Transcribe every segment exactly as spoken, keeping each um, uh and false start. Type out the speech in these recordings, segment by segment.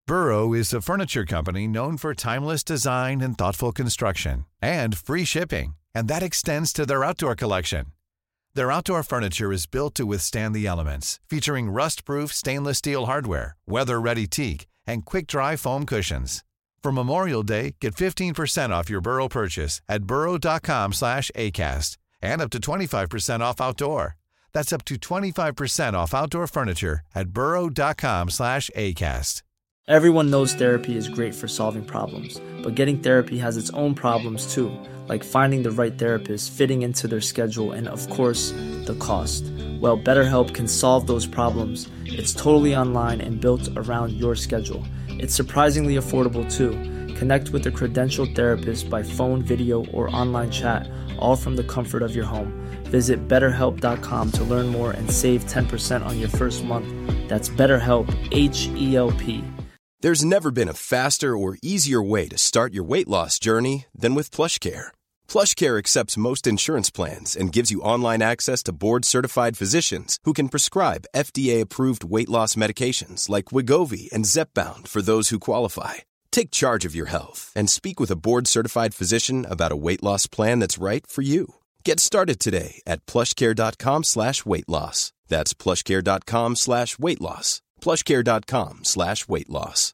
Burrow is a furniture company known for timeless design and thoughtful construction, and free shipping, and that extends to their outdoor collection. Their outdoor furniture is built to withstand the elements, featuring rust-proof stainless steel hardware, weather-ready teak, and quick-dry foam cushions. For Memorial Day, get fifteen percent off your Burrow purchase at burrow.com slash ACAST and up to twenty-five percent off outdoor. That's up to twenty-five percent off outdoor furniture at burrow.com slash ACAST. Everyone knows therapy is great for solving problems, but getting therapy has its own problems too, like finding the right therapist, fitting into their schedule, and of course, the cost. Well, BetterHelp can solve those problems. It's totally online and built around your schedule. It's surprisingly affordable too. Connect with a credentialed therapist by phone, video, or online chat, all from the comfort of your home. Visit better help dot com to learn more and save ten percent on your first month. That's BetterHelp, H E L P. There's never been a faster or easier way to start your weight loss journey than with PlushCare. PlushCare accepts most insurance plans and gives you online access to board-certified physicians who can prescribe F D A-approved weight loss medications like Wegovy and Zepbound for those who qualify. Take charge of your health and speak with a board-certified physician about a weight loss plan that's right for you. Get started today at plushcare.com slash weight loss. That's plushcare.com slash weight loss. plushcare.com slash weight loss.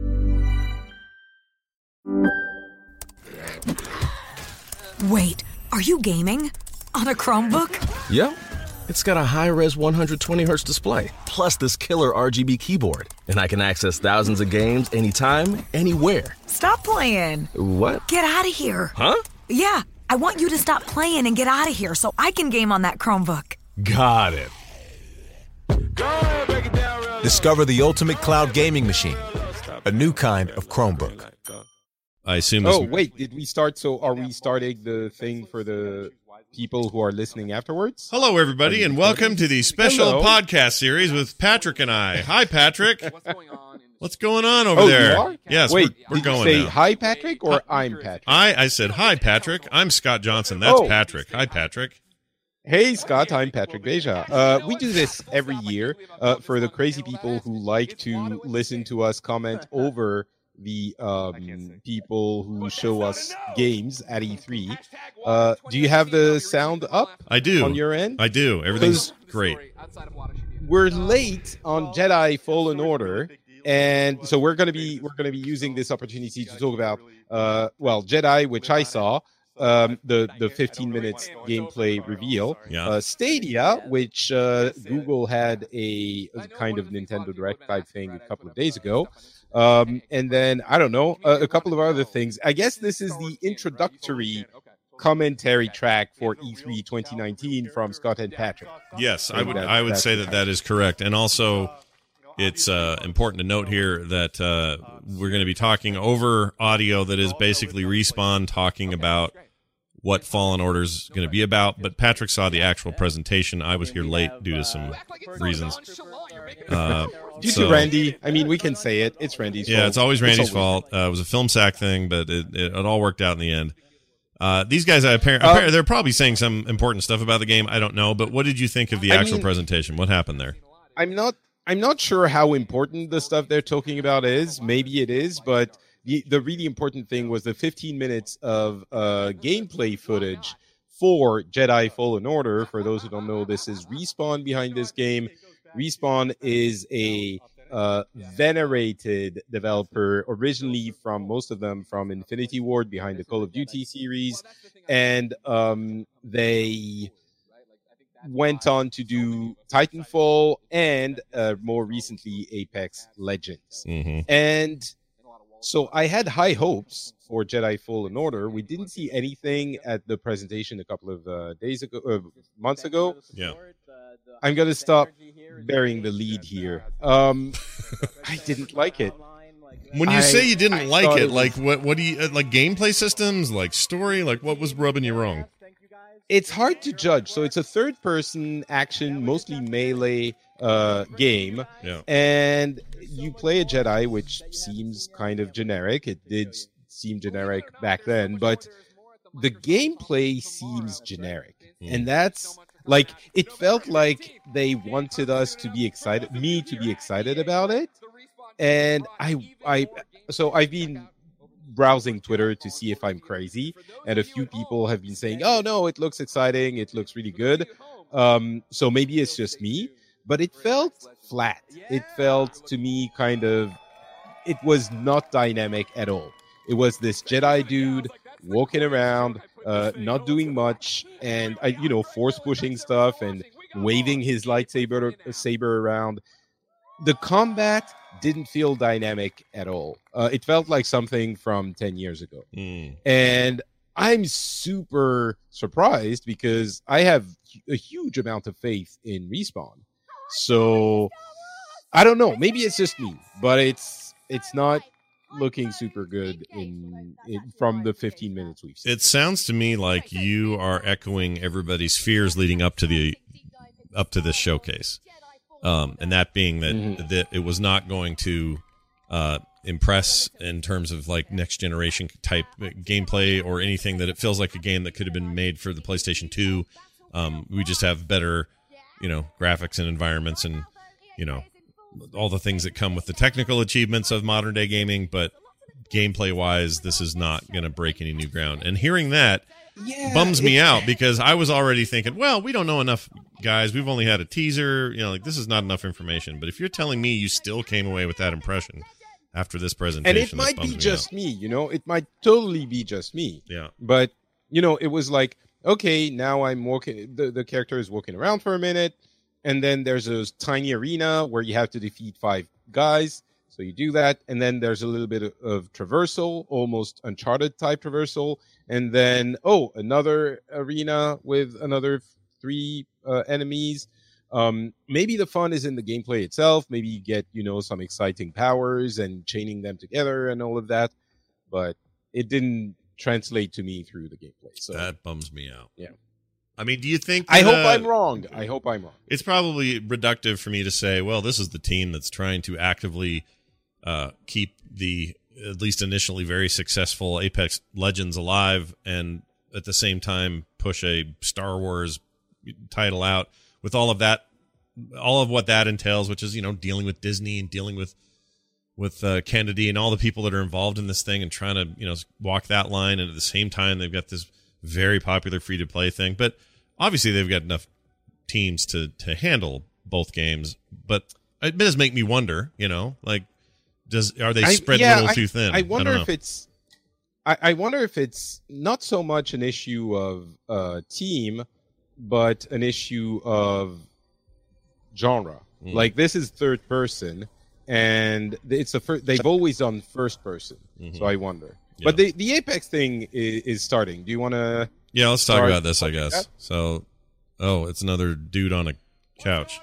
Wait, are you gaming? On a Chromebook? Yep. It's got a high-res one hundred twenty hertz display, plus this killer R G B keyboard. And I can access thousands of games anytime, anywhere. Stop playing. What? Get out of here. Huh? Yeah, I want you to stop playing and get out of here so I can game on that Chromebook. Got it. Discover the ultimate cloud gaming machine, a new kind of Chromebook. I assume. This oh wait, did we start? So are we starting the thing for the people who are listening afterwards? Hello, everybody, and welcome to the special Hello. podcast series with Patrick and I. Hi, Patrick. What's going on over oh, there? You are? Yes, wait, we're, we're did going you say now. Hi, Patrick, or I'm Patrick? I I said hi, Patrick. I'm Scott Johnson. That's Oh. Patrick. Hi, Patrick. Hey, Scott, I'm Patrick Beja. Uh, we do this every year uh, for the crazy people who like to listen to us comment over the um, people who show us games at E three. Uh, do you have the sound up? I do. On your end? I do. Everything's great. We're late on Jedi Fallen Order, and so we're going to be we're going to be using this opportunity to talk about uh, well, Jedi, which I saw. Um, the the fifteen minutes gameplay reveal, Yeah. uh, Stadia, which uh, Google had a, a kind of Nintendo Direct type thing a couple of days ago, um, and then I don't know a, a couple of other things. I guess this is the introductory commentary track for E three twenty nineteen from Scott and Patrick. Yes, I would that- I would that's say that that is correct, and also it's uh, important to note here that uh, we're going to be talking over audio that is basically Respawn talking about what Fallen Order is going to be about. But Patrick saw the actual presentation. I was here late due to some reasons. Uh, Due so- to Randy, I mean, we can say it. It's Randy's fault. Yeah, it's always Randy's always- fault. Uh, it was a film sack thing, but it, it, it all worked out in the end. Uh, these guys, apparently, Uh, they're probably saying some important stuff about the game. I don't know, but what did you think of the I actual mean- presentation? What happened there? I'm not I'm not sure how important the stuff they're talking about is. Maybe it is, but the, the really important thing was the fifteen minutes of uh, gameplay footage for Jedi Fallen Order. For those who don't know, this is Respawn behind this game. Respawn is a uh, venerated developer, originally from most of them from Infinity Ward, behind the Call of Duty series, and um, they went on to do Titanfall and uh, more recently Apex Legends. Mm-hmm. And so I had high hopes for Jedi Fallen Order. We didn't see anything at the presentation a couple of uh, days ago, uh, months ago. Yeah. I'm going to stop bearing the lead here. Um, I didn't like it. When you I- say you didn't I like thought it, it was- like what? What do you uh, like? Gameplay systems, like story, like what was rubbing you wrong? It's hard to judge. So it's a third-person action, mostly melee uh, game. Yeah. And you play a Jedi, which seems kind of generic. It did seem generic back then, but the gameplay seems generic. Mm. And that's like, it felt like they wanted us to be excited, me to be excited about it. and I I so I've been browsing Twitter to see if I'm crazy, and a few people have been saying, "Oh no, it looks exciting, it looks really good." Um, so maybe it's just me, but it felt flat. It felt to me kind of, it was not dynamic at all. It was this Jedi dude walking around, uh, not doing much, and uh, you know, force pushing stuff and waving his lightsaber saber around. The combat didn't feel dynamic at all. Uh, it felt like something from ten years ago. Mm. And I'm super surprised because I have a huge amount of faith in Respawn. So I don't know. Maybe it's just me, but it's it's not looking super good in, in from the fifteen minutes we've seen. It sounds to me like you are echoing everybody's fears leading up to the up to this showcase. Um, and that being that, mm-hmm. that it was not going to uh, impress in terms of like next generation type gameplay or anything, that it feels like a game that could have been made for the PlayStation two. Um, we just have better, you know, graphics and environments and, you know, all the things that come with the technical achievements of modern day gaming. But gameplay wise, this is not going to break any new ground. And hearing that yeah, bums me out because I was already thinking, well, we don't know enough, guys. We've only had a teaser. You know, like this is not enough information. But if you're telling me you still came away with that impression after this presentation, and it might be me just out. me, you know, it might totally be just me. Yeah. But you know, it was like, okay, now I'm walking. The the character is walking around for a minute, and then there's a tiny arena where you have to defeat five guys. So you do that, and then there's a little bit of, of traversal, almost Uncharted type traversal, and then oh, another arena with another three uh, enemies. Um, maybe the fun is in the gameplay itself. Maybe you get you know some exciting powers and chaining them together and all of that, but it didn't translate to me through the gameplay. So that bums me out. Yeah. I mean, do you think that, I hope uh, I'm wrong. I hope I'm wrong. It's probably reductive for me to say, well, this is the team that's trying to actively uh, keep the, at least initially, very successful Apex Legends alive, and at the same time push a Star Wars title out with all of that, all of what that entails, which is, you know, dealing with Disney and dealing with with uh, Kennedy and all the people that are involved in this thing and trying to, you know, walk that line. And at the same time, they've got this very popular free-to-play thing. But obviously, they've got enough teams to, to handle both games. But it does make me wonder, you know, like, does are they spread I, yeah, a little I, too thin? I wonder I if it's I, I wonder if it's not so much an issue of uh, team, but an issue of genre. Mm. Like, this is third person, and it's a fir- they've always done first person. Mm-hmm. So I wonder. Yeah. But the, the Apex thing is, is starting. Do you want to? Yeah, let's talk about this, I guess. That? So, oh, it's another dude on a couch.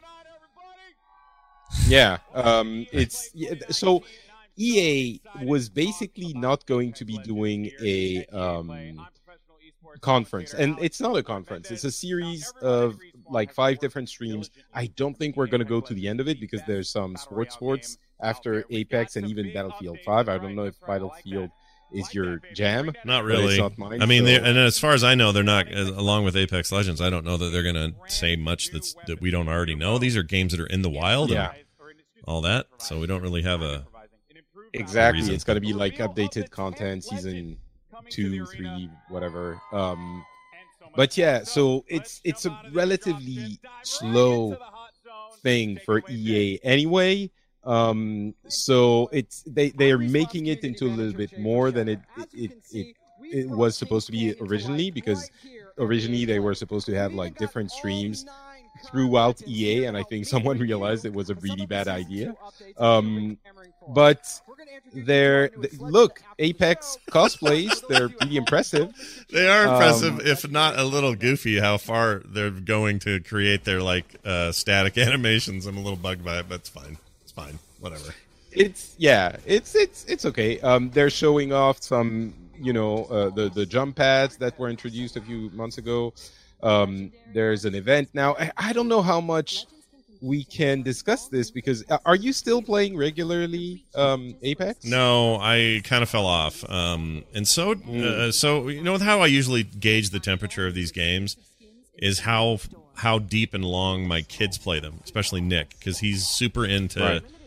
Yeah, um, it's yeah, so E A was basically not going to be doing a um, conference, and it's not a conference. It's a series of like five different streams. I don't think we're going to go to the end of it because there's some sports sports after Apex and even Battlefield five. I don't know if Battlefield is your jam. Not really. Not mine, I mean, so. and as far as I know, they're not. Along with Apex Legends, I don't know that they're going to say much that's that we don't already know. These are games that are in the wild, yeah, and all that. So we don't really have a exactly. A it's got to be like updated content, season two, three, whatever. Um, but yeah, so it's it's a relatively slow thing for E A anyway. Um, so it's they they are making it into a little bit more than it it, it it it was supposed to be originally, because originally they were supposed to have like different streams throughout E A, and I think someone realized it was a really bad idea. Um, but they're they, look, Apex cosplays, they're pretty impressive. They are impressive, um, if not a little goofy how far they're going to create their like uh, static animations. I'm a little bugged by it, but it's fine. Fine, whatever. It's yeah, it's it's it's okay. Um, they're showing off some, you know, uh, the the jump pads that were introduced a few months ago. Um, there's an event now. I, I don't know how much we can discuss this because uh, are you still playing regularly um, Apex? No, I kind of fell off. Um, and so mm. uh, so you know how I usually gauge the temperature of these games is how. how deep and long my kids play them, especially Nick, because he's super into right.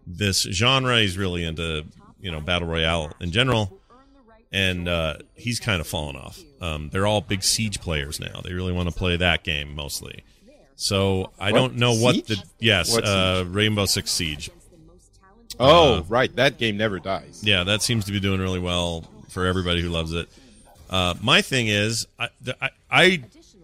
this genre. He's really into, you know, Battle Royale in general. And uh, he's kind of fallen off. Um, they're all big Siege players now. They really want to play that game mostly. So I What? don't know what Siege? the... Yes, What uh, Siege? Rainbow Six Siege. Oh, Uh, right. That game never dies. Yeah, that seems to be doing really well for everybody who loves it. Uh, my thing is, I, I, I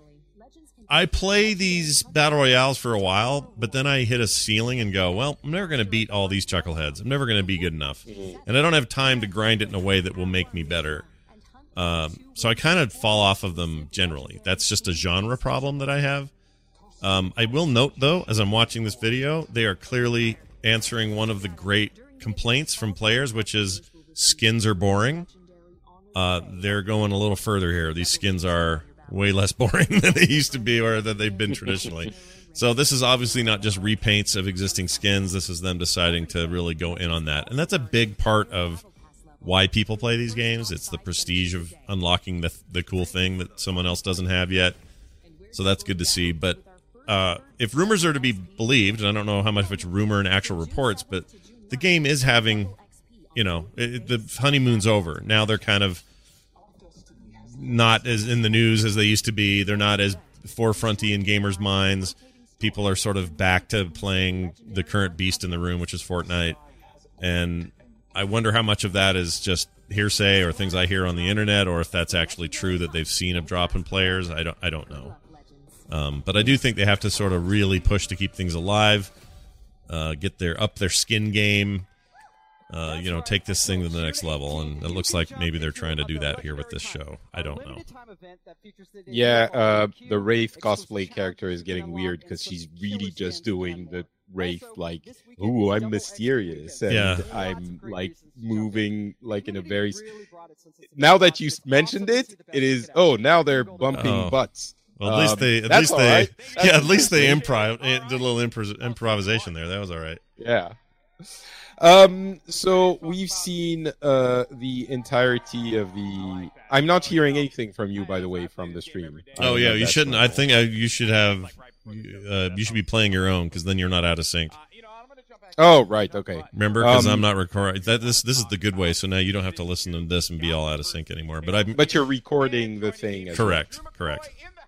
I play these battle royales for a while, but then I hit a ceiling and go, well, I'm never going to beat all these chuckleheads. I'm never going to be good enough, and I don't have time to grind it in a way that will make me better. Um, so I kind of fall off of them generally. That's just a genre problem that I have. Um, I will note, though, as I'm watching this video, they are clearly answering one of the great complaints from players, which is skins are boring. Uh, they're going a little further here. These skins are way less boring than they used to be or than they've been traditionally. So this is obviously not just repaints of existing skins. This is them deciding to really go in on that. And that's a big part of why people play these games. It's the prestige of unlocking the the cool thing that someone else doesn't have yet. So that's good to see. But uh, if rumors are to be believed, and I don't know how much of it's rumor and actual reports, but the game is having, you know, it, the honeymoon's over. Now they're kind of not as in the news as they used to be. They're not as forefronty in gamers' minds. People are sort of back to playing the current beast in the room, which is Fortnite. And I wonder how much of that is just hearsay or things I hear on the internet, or if that's actually true that they've seen a drop in players. I don't, I don't know. Um, but I do think they have to sort of really push to keep things alive, uh, get their up their skin game, uh, you know, take this thing to the next level. And it looks like maybe they're trying to do that here with this show. I don't know. Yeah, uh, the Wraith cosplay character is getting weird because she's really just doing the Wraith, like, ooh, I'm mysterious, and Yeah. I'm, like, moving, like, in a very... Now that you mentioned it, it is, oh, now they're bumping Oh. butts. Well, at least Um, they, at that's least all they, right. yeah, at That's- least they improv, eh, did a little impro- improvisation there. That was all right. Yeah. Um, so we've seen uh, the entirety of the... I'm not hearing anything from you, by the way, from the stream. I Oh don't know yeah, if you that's shouldn't. I normal. think uh, you should have. Uh, you should be playing your own because then you're not out of sync. Oh, right, okay. Remember, because Um, I'm not recording. That this this is the good way. So now you don't have to listen to this and be all out of sync anymore. But I'm But you're recording the thing. As well. correct. Correct.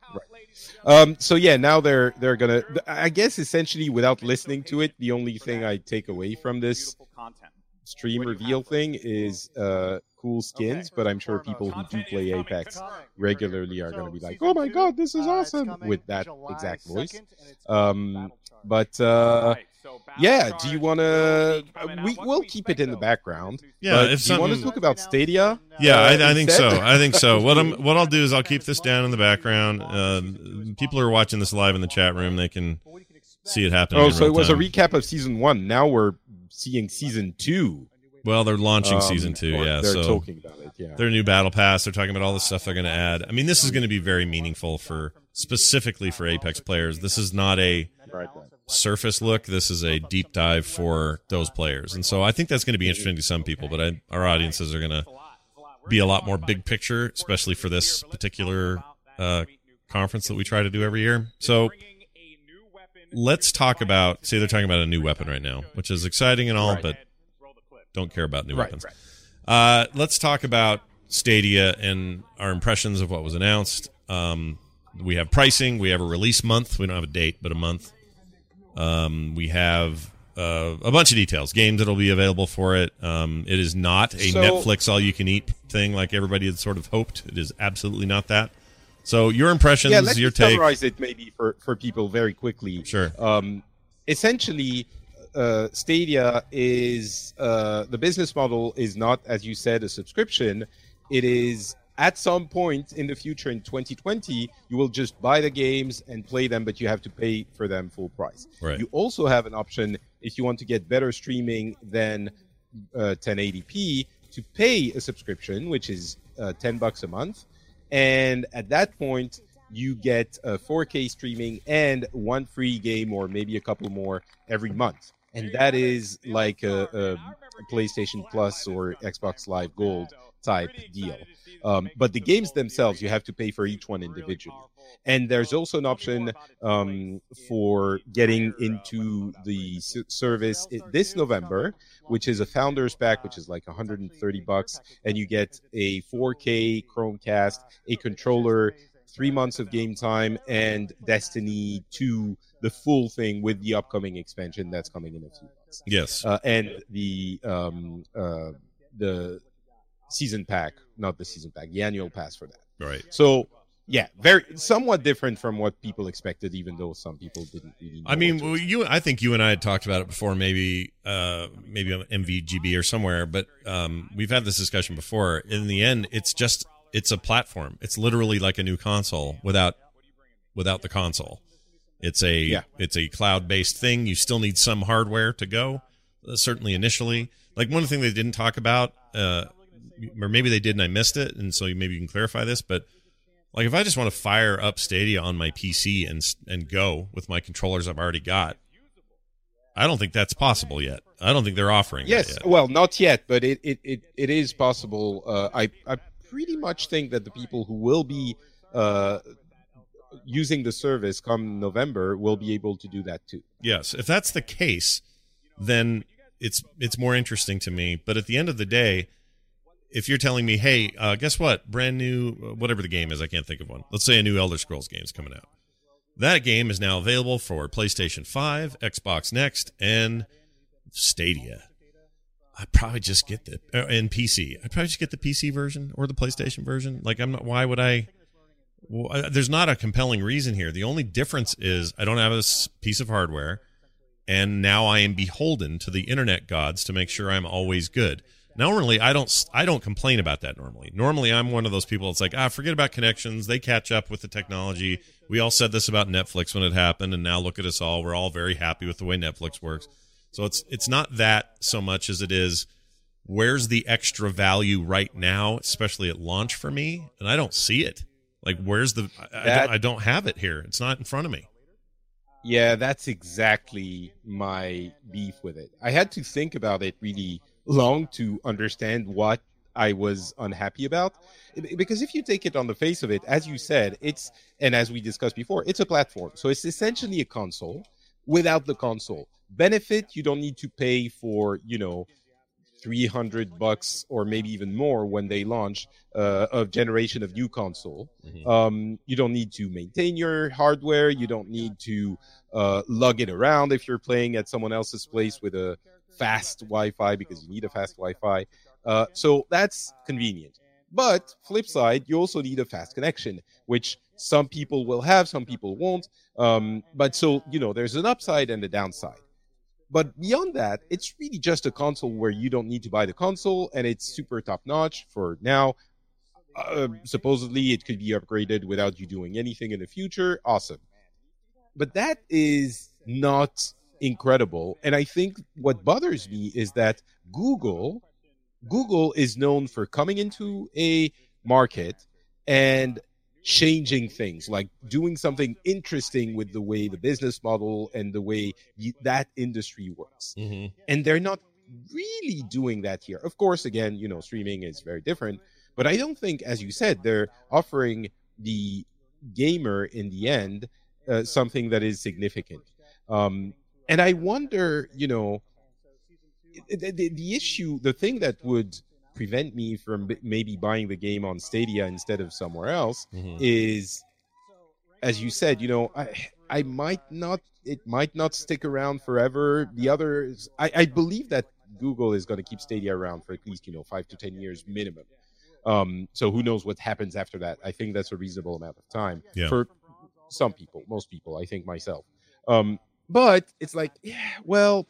Um, so yeah, now they're they're gonna. I guess essentially, without listening to it, the only thing I take away from this stream reveal thing is uh, cool skins. But I'm sure people who do play Apex regularly are gonna be like, "Oh my god, this is awesome!" with that exact voice. Um, but uh, yeah, do you want to? We will keep it in the background. Yeah, but if do you want to something- talk about Stadia? Yeah, uh, I, I think so. instead? I think so. What I'm what I'll do is I'll keep this down in the background. Uh, people who are watching this live in the chat room, they can see it happening. Oh, in so real it was a time. recap of season one. Now we're seeing season two. Well, they're launching Um, season two. or Yeah, they're so talking about it. Yeah, their new battle pass. They're talking about all the stuff they're going to add. I mean, this is going to be very meaningful for specifically for Apex players. This is not a right, right. surface look. This is a deep dive for those players, and so I think that's going to be interesting to some people. But I, our audiences are going to be a lot more big picture, especially for this particular uh, conference that we try to do every year. So let's talk about. See, they're talking about a new weapon right now, which is exciting and all, Right. but don't care about new Right, weapons. right. Uh, let's talk about Stadia and our impressions of what was announced. Um, we have pricing. We have a release month. We don't have a date, but a month. Um, we have uh, a bunch of details. Games that'll be available for it. Um, it is not a So- Netflix all-you-can-eat thing like everybody had sort of hoped. It is absolutely not that. So your impressions, Yeah, let's your just take. summarize it maybe for, for people very quickly. Sure. Um, essentially, uh, Stadia is uh, the business model is not, as you said, a subscription. It is at some point in the future in twenty twenty, you will just buy the games and play them, but you have to pay for them full price. Right. You also have an option if you want to get better streaming than uh, ten eighty p to pay a subscription, which is uh, ten bucks a month. And at that point, you get uh, four K streaming and one free game or maybe a couple more every month. and that is like a, a PlayStation Plus or Xbox Live Gold type deal. Um, but the games themselves, you have to pay for each one individually. And there's also an option um, for getting into the s- service this November, which is a Founders Pack, which is like one hundred thirty bucks, and you get a four K Chromecast, a controller, three months of game time, and Destiny two, the full thing with the upcoming expansion that's coming in a few months. Yes, uh, and the um, uh, the season pack, not the season pack, the annual pass for that. Right. So. Yeah, very somewhat different from what people expected, even though some people didn't really know. I mean, well, you, I think you and I had talked about it before, maybe, uh, maybe on M V G B or somewhere, but um, we've had this discussion before. In the end, it's just it's a platform. It's literally like a new console without without the console. It's a yeah. it's a cloud-based thing. You still need some hardware to go, uh, certainly initially. Like one thing they didn't talk about, uh, or maybe they did and I missed it, and so maybe you can clarify this, but. Like, if I just want to fire up Stadia on my P C and and go with my controllers I've already got, I don't think that's possible yet. I don't think they're offering yes, that yet. Well, not yet, but it, it, it, it is possible. Uh, I, I pretty much think that the people who will be uh, using the service come November will be able to do that too. Yes, if that's the case, then it's it's more interesting to me. But at the end of the day, if you're telling me, hey, uh, guess what? Brand new, whatever the game is, I can't think of one. Let's say a new Elder Scrolls game is coming out. That game is now available for PlayStation five, Xbox Next, and Stadia. I'd probably just get the, uh, and P C. I'd probably just get the P C version or the PlayStation version. Like, I'm not, why would I? Well, I there's not a compelling reason here. The only difference is I don't have this piece of hardware, and now I am beholden to the internet gods to make sure I'm always good. Normally, I don't I don't complain about that normally. Normally, I'm one of those people that's like, ah, forget about connections. They catch up with the technology. We all said this about Netflix when it happened, and now look at us all. We're all very happy with the way Netflix works. So it's it's not that so much as it is, where's the extra value right now, especially at launch for me? And I don't see it. Like, where's the I, That, I, don't, I don't have it here. It's not in front of me. Yeah, that's exactly my beef with it. I had to think about it really long to understand what I was unhappy about. Because if you take it on the face of it, as you said, it's, and as we discussed before, it's a platform. So it's essentially a console without the console. Benefit, you don't need to pay for, you know, three hundred bucks or maybe even more when they launch uh, a generation of new console. Mm-hmm. Um, you don't need to maintain your hardware. You don't need to uh, lug it around if you're playing at someone else's place with a fast Wi-Fi, because you need a fast Wi-Fi. Uh, so that's convenient. But flip side, you also need a fast connection, which some people will have, some people won't. Um, but so, you know, there's an upside and a downside. But beyond that, it's really just a console where you don't need to buy the console, and it's super top-notch for now. Uh, supposedly, it could be upgraded without you doing anything in the future. Awesome. But that is not incredible. And I think what bothers me is that Google, Google is known for coming into a market and changing things, like doing something interesting with the way the business model and the way you, that industry works. Mm-hmm. And they're not really doing that here. Of course, again, you know, streaming is very different, but I don't think, as you said, they're offering the gamer in the end uh, something that is significant. Um, and I wonder, you know, the, the, the issue, the thing that would prevent me from maybe buying the game on Stadia instead of somewhere else mm-hmm. is, as you said, you know, I I might not, it might not stick around forever. The others, I, I believe that Google is going to keep Stadia around for at least, you know, five to ten years minimum. Um, so who knows what happens after that? I think that's a reasonable amount of time yeah. for some people, most people, I think myself. Um, but it's like, yeah, well,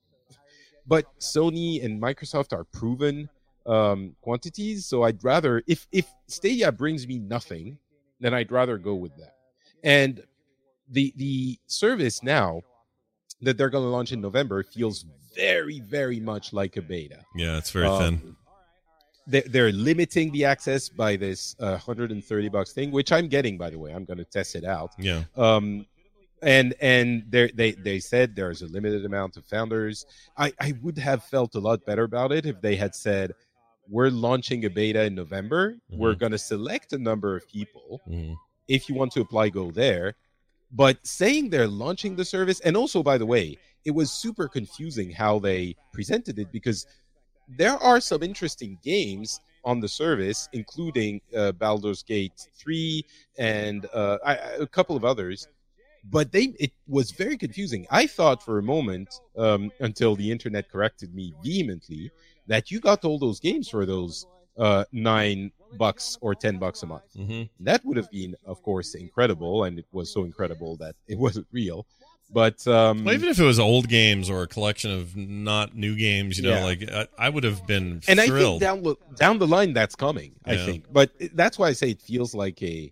but Sony and Microsoft are proven um, quantities. So I'd rather, if, if Stadia brings me nothing, then I'd rather go with that. And the the service now that they're going to launch in November feels very, very much like a beta. Yeah, it's very um, thin. They're, they're limiting the access by this uh, one hundred thirty bucks thing, which I'm getting, by the way. I'm going to test it out. Yeah. Um, and and they they they said there's a limited amount of founders. I I would have felt a lot better about it if they had said, we're launching a beta in November. Mm-hmm. We're going to select a number of people. Mm-hmm. If you want to apply, go there. But saying they're launching the service, and also, by the way, it was super confusing how they presented it, because there are some interesting games on the service, including uh, Baldur's Gate three and uh, I, a couple of others. But they it was very confusing. I thought for a moment, um, until the internet corrected me vehemently, that you got all those games for those uh, nine bucks or ten bucks a month. Mm-hmm. That would have been, of course, incredible, and it was so incredible that it wasn't real. But um, well, even if it was old games or a collection of not new games, you know, yeah. like I, I would have been and thrilled. I think down down the line that's coming. Yeah. I think, but that's why I say it feels like a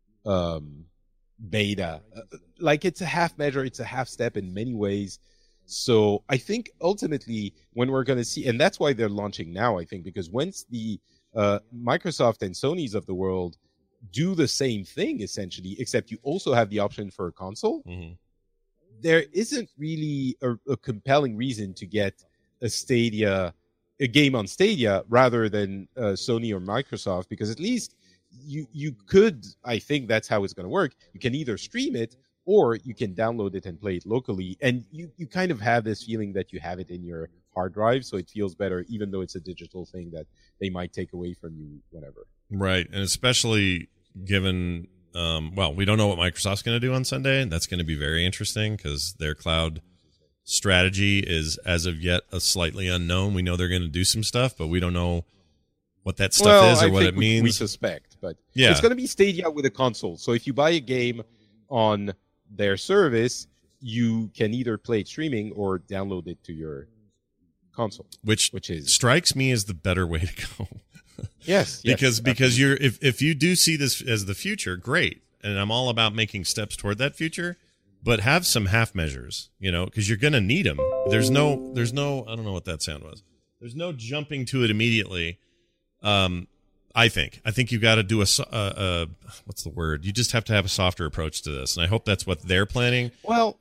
um, beta, like it's a half measure, it's a half step in many ways. So I think ultimately when we're going to see, and that's why they're launching now, I think, because once the uh, Microsoft and Sony's of the world do the same thing, essentially, except you also have the option for a console, mm-hmm. there isn't really a, a compelling reason to get a Stadia, a game on Stadia rather than uh, Sony or Microsoft, because at least you, you could, I think that's how it's going to work. You can either stream it, or you can download it and play it locally. And you, you kind of have this feeling that you have it in your hard drive, so it feels better, even though it's a digital thing that they might take away from you whenever. Right, and especially given, um, well, we don't know what Microsoft's going to do on Sunday. That's going to be very interesting because their cloud strategy is, as of yet, a slightly unknown. We know they're going to do some stuff, but we don't know what that stuff well, is or I what think it means. We, we suspect, but yeah. It's going to be Stadia with a console. So if you buy a game on their service, you can either play it streaming or download it to your console, which which is strikes me as the better way to go. yes, because yes, because you're if if you do see this as the future, great, and I'm all about making steps toward that future, but have some half measures, you know, because you're going to need them. There's no there's no I don't know what that sound was. There's no jumping to it immediately. Um, I think. I think you got to do a, a, a what's the word? You just have to have a softer approach to this, and I hope that's what they're planning. Well,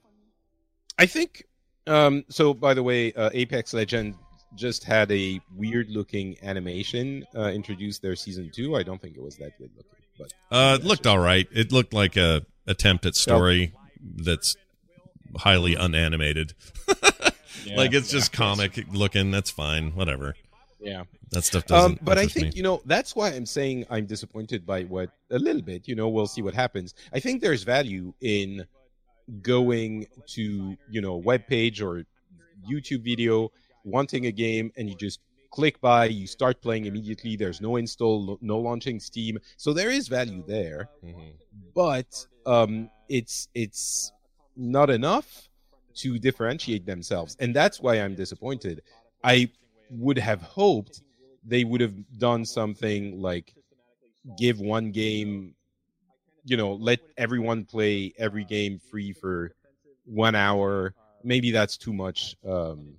I think. Um, so, by the way, uh, Apex Legends just had a weird-looking animation uh, introduced their season two. I don't think it was that good looking, but uh, it looked all right. It looked like a attempt at story yep. that's highly unanimated. yeah, like it's yeah, just comic looking. That's fine. Whatever. Yeah. That stuff doesn't. Um, but I think, me. you know, that's why I'm saying I'm disappointed by what, a little bit, you know, we'll see what happens. I think there's value in going to, you know, web page or YouTube video, wanting a game, and you just click buy, you start playing immediately. There's no install, no launching Steam. So there is value there. Mm-hmm. But um, it's it's not enough to differentiate themselves. And that's why I'm disappointed. I would have hoped they would have done something like give one game, you know, let everyone play every game free for one hour. Maybe that's too much. Um,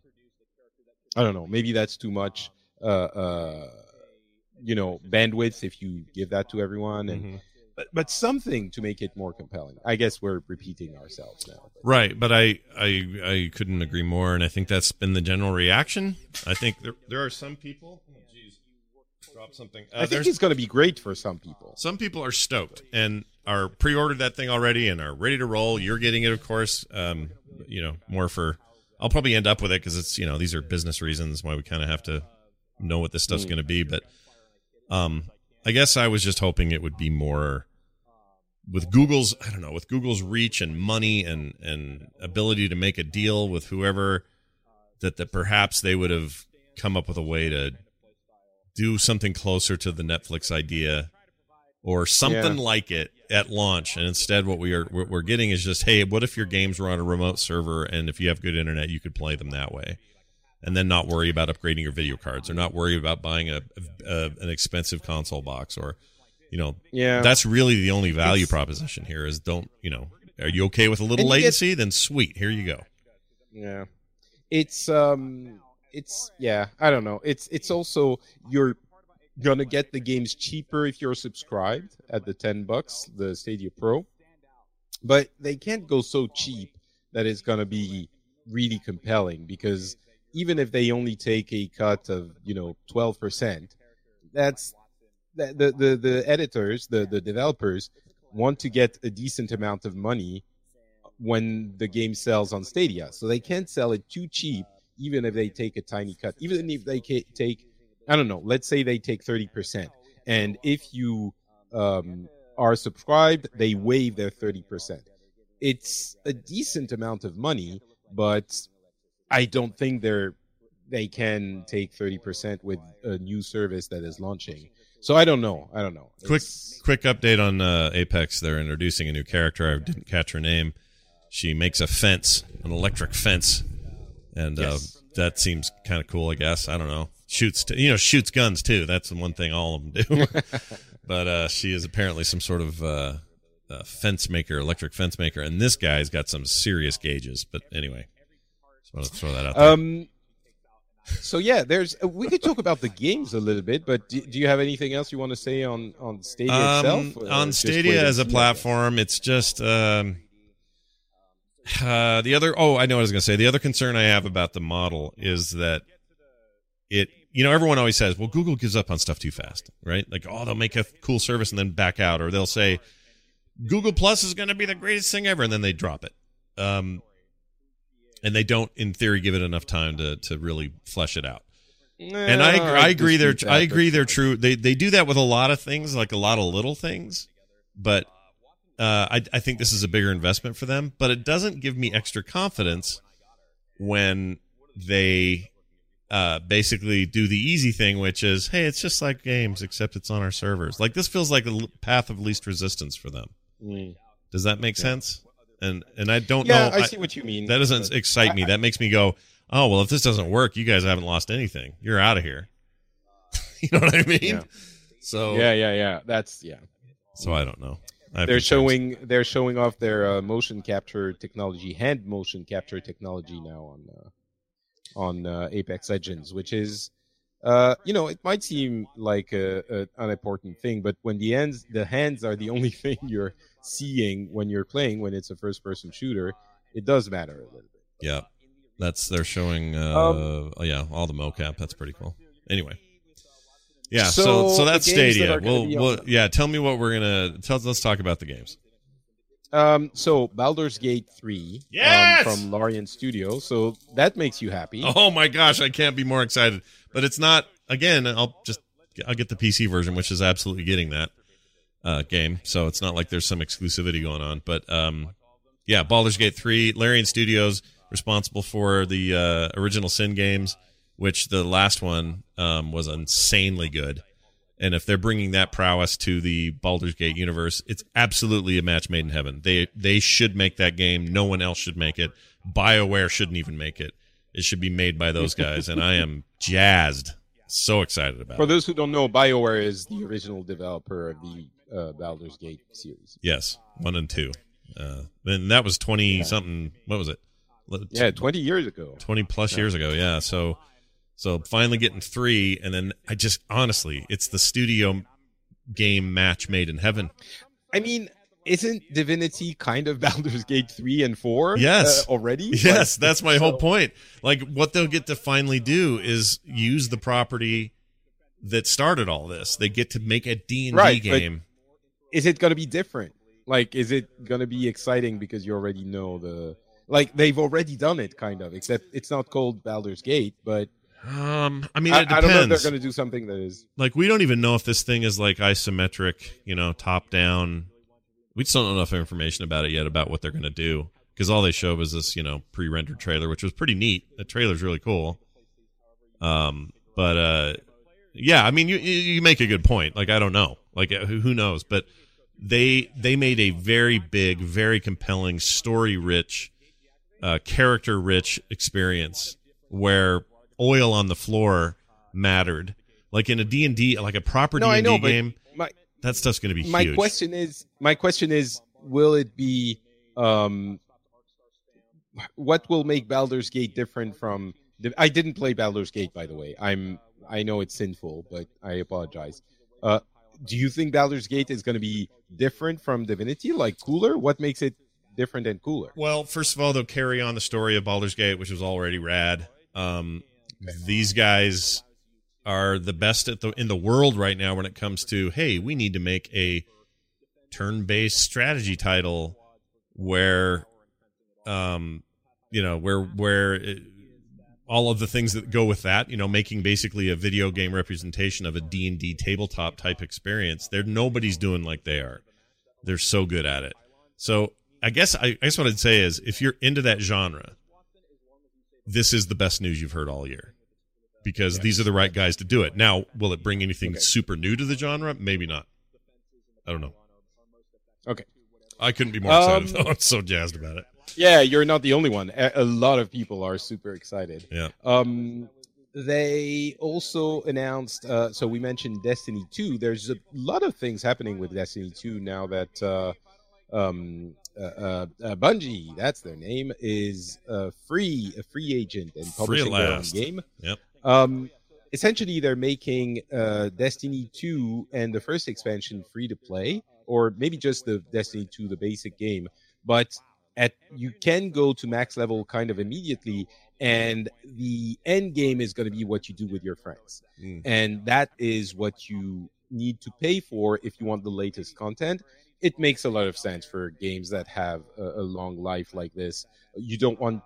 I don't know. Maybe that's too much, uh, uh, you know, bandwidth if you give that to everyone. And mm-hmm. but, but something to make it more compelling. I guess we're repeating ourselves now. But. Right, but I, I I couldn't agree more, and I think that's been the general reaction. I think there there are some people. Oh, geez, drop something. Uh, I think it's going to be great for some people. Some people are stoked and are pre-ordered that thing already and are ready to roll. You're getting it, of course. Um, you know, more for. I'll probably end up with it because it's, you know, these are business reasons why we kind of have to know what this stuff's mm. going to be. But um, I guess I was just hoping it would be more with Google's, I don't know, with Google's reach and money and, and ability to make a deal with whoever, that, that perhaps they would have come up with a way to do something closer to the Netflix idea or something yeah. like it at launch. And instead what we are what we're getting is just, hey, what if your games were on a remote server and if you have good internet you could play them that way, and then not worry about upgrading your video cards or not worry about buying a, a an expensive console box, or you know, yeah, that's really the only value it's, proposition here is don't, you know, are you okay with a little latency? Get, then sweet, here you go. Yeah, it's um, it's yeah, I don't know. It's it's also you're gonna get the games cheaper if you're subscribed at the ten bucks, the Stadia Pro. but they can't go so cheap that it's going to be really compelling, because even if they only take a cut of, you know, twelve percent, that's the the the, the editors, the the developers want to get a decent amount of money when the game sells on Stadia. So they can't sell it too cheap, even if they take a tiny cut. Even if they take, I don't know, let's say they take thirty percent. And if you um, are subscribed, they waive their thirty percent. It's a decent amount of money, but I don't think they're they can take thirty percent with a new service that is launching. So I don't know. I don't know. Quick, It's, quick update on uh, Apex. They're introducing a new character. I didn't catch her name. She makes a fence, an electric fence, and Yes. uh, that seems kind of cool. I guess I don't know. Shoots, t- you know, shoots guns too. That's the one thing all of them do. But uh, she is apparently some sort of uh, uh, fence maker, electric fence maker, and this guy's got some serious gauges. But anyway, just want to throw that out there. um. So yeah, there's. We could talk about the games a little bit, but do, do you have anything else you want to say on on Stadia Um, itself? or on just Stadia wait and as a see? platform, it's just um, uh, the other. Oh, I know what I was going to say. The other concern I have about the model is that it. You know, everyone always says, "Well, Google gives up on stuff too fast," right? Like, oh, they'll make a cool service and then back out, or they'll say, "Google Plus is going to be the greatest thing ever," and then they drop it. Um, and they don't, in theory, give it enough time to to really flesh it out. And I, No, I agree. They're dispute that, I agree. but- They're true. They they do that with a lot of things, like a lot of little things. But uh, I I think this is a bigger investment for them. But it doesn't give me extra confidence when they uh, basically do the easy thing, which is, hey, it's just like games, except it's on our servers. Like, this feels like a l- path of least resistance for them. Mm. Does that make sense? And and I don't Yeah, know. I see what you mean. That doesn't but excite me. I- That makes me go, oh, well, if this doesn't work, you guys haven't lost anything. You're out of here. You know what I mean? Yeah. So Yeah, yeah, yeah. That's yeah. so I don't know. I have They're concerns. showing they're showing off their uh, motion capture technology, hand motion capture technology now on uh, on uh, Apex Legends, which is, uh, you know, it might seem like a, a unimportant thing, but when the hands the hands are the only thing you're seeing when you're playing, when it's a first person shooter, it does matter a little bit. Yeah, that's they're showing. Uh, Um, oh yeah, all the mocap. That's pretty cool. Anyway, yeah. So So, so, that's the games that Stadia. are gonna We'll, be we'll on- yeah. Tell me what we're gonna tell. Let's talk about the games. Um, so Baldur's Gate three, Yes! um, from Larian Studio. So that makes you happy. Oh my gosh, I can't be more excited. But it's not. Again, I'll just I'll get the P C version, which is absolutely getting that uh, game. So it's not like there's some exclusivity going on. But um, yeah, Baldur's Gate three, Larian Studios, responsible for the uh, original Sin games, which the last one um, was insanely good. And if they're bringing that prowess to the Baldur's Gate universe, it's absolutely a match made in heaven. They they should make that game. No one else should make it. BioWare shouldn't even make it. It should be made by those guys, and I am jazzed. So excited about For it. those who don't know, BioWare is the original developer of the uh, Baldur's Gate series. Yes, one and two. Uh, and that was twenty something. What was it? Yeah, twenty years ago. twenty plus years ago. Yeah. So, so finally getting three, and then I just honestly, it's the studio game match made in heaven. I mean, isn't Divinity kind of Baldur's Gate three and four? Yes. uh, already. Yes, Like, that's my so- whole point. Like, what they'll get to finally do is use the property that started all this. They get to make a D and D Right, but- game. Is it going to be different? Like, is it going to be exciting because you already know the? Like, they've already done it, kind of. Except it's not called Baldur's Gate, but Um, I mean, I, it I don't know if depends. they're going to do something that is. Like, we don't even know if this thing is like isometric, you know, top down. We just don't know enough information about it yet about what they're going to do, because all they showed was this, you know, pre-rendered trailer, which was pretty neat. The trailer's really cool. Um, but uh, yeah, I mean, you you make a good point. Like, I don't know, like who who knows, but they they made a very big, very compelling, story-rich, uh, character-rich experience where oil on the floor mattered. Like in a D and D, like a proper No, D I and D know, but game, my that stuff's going to be my huge. question is my question is will it be um what will make Baldur's Gate different from the, I didn't play Baldur's Gate, by the way. I'm I know it's sinful, but I apologize. Uh do you think Baldur's Gate is going to be different from Divinity, like cooler? What makes it different and cooler. Well, first of all, they'll carry on the story of Baldur's Gate, which was already rad. Um, these guys are the best at the in the world right now when it comes to, hey, we need to make a turn-based strategy title where, um, you know, where where it, all of the things that go with that, you know, making basically a video game representation of a D and D tabletop type experience. There, nobody's doing like they are. They're so good at it. So I guess I, I guess what I'd say is, if you're into that genre, this is the best news you've heard all year, because yes. these are the right guys to do it. Now, will it bring anything okay. super new to the genre? Maybe not. I don't know. Okay. I couldn't be more excited, um, though. I'm so jazzed about it. Yeah, you're not the only one. A, a lot of people are super excited. Yeah. Um, they also announced, uh, so we mentioned Destiny two. There's a lot of things happening with Destiny two now that uh, um, uh, uh, uh, Bungie, that's their name, is uh, free, a free agent and publishing their own game. Yep. Um, essentially, they're making uh, Destiny two and the first expansion free to play, or maybe just the Destiny two, the basic game. But at you can go to max level kind of immediately, and the end game is going to be what you do with your friends. Mm. And that is what you need to pay for if you want the latest content. It makes a lot of sense for games that have a, a long life like this. You don't want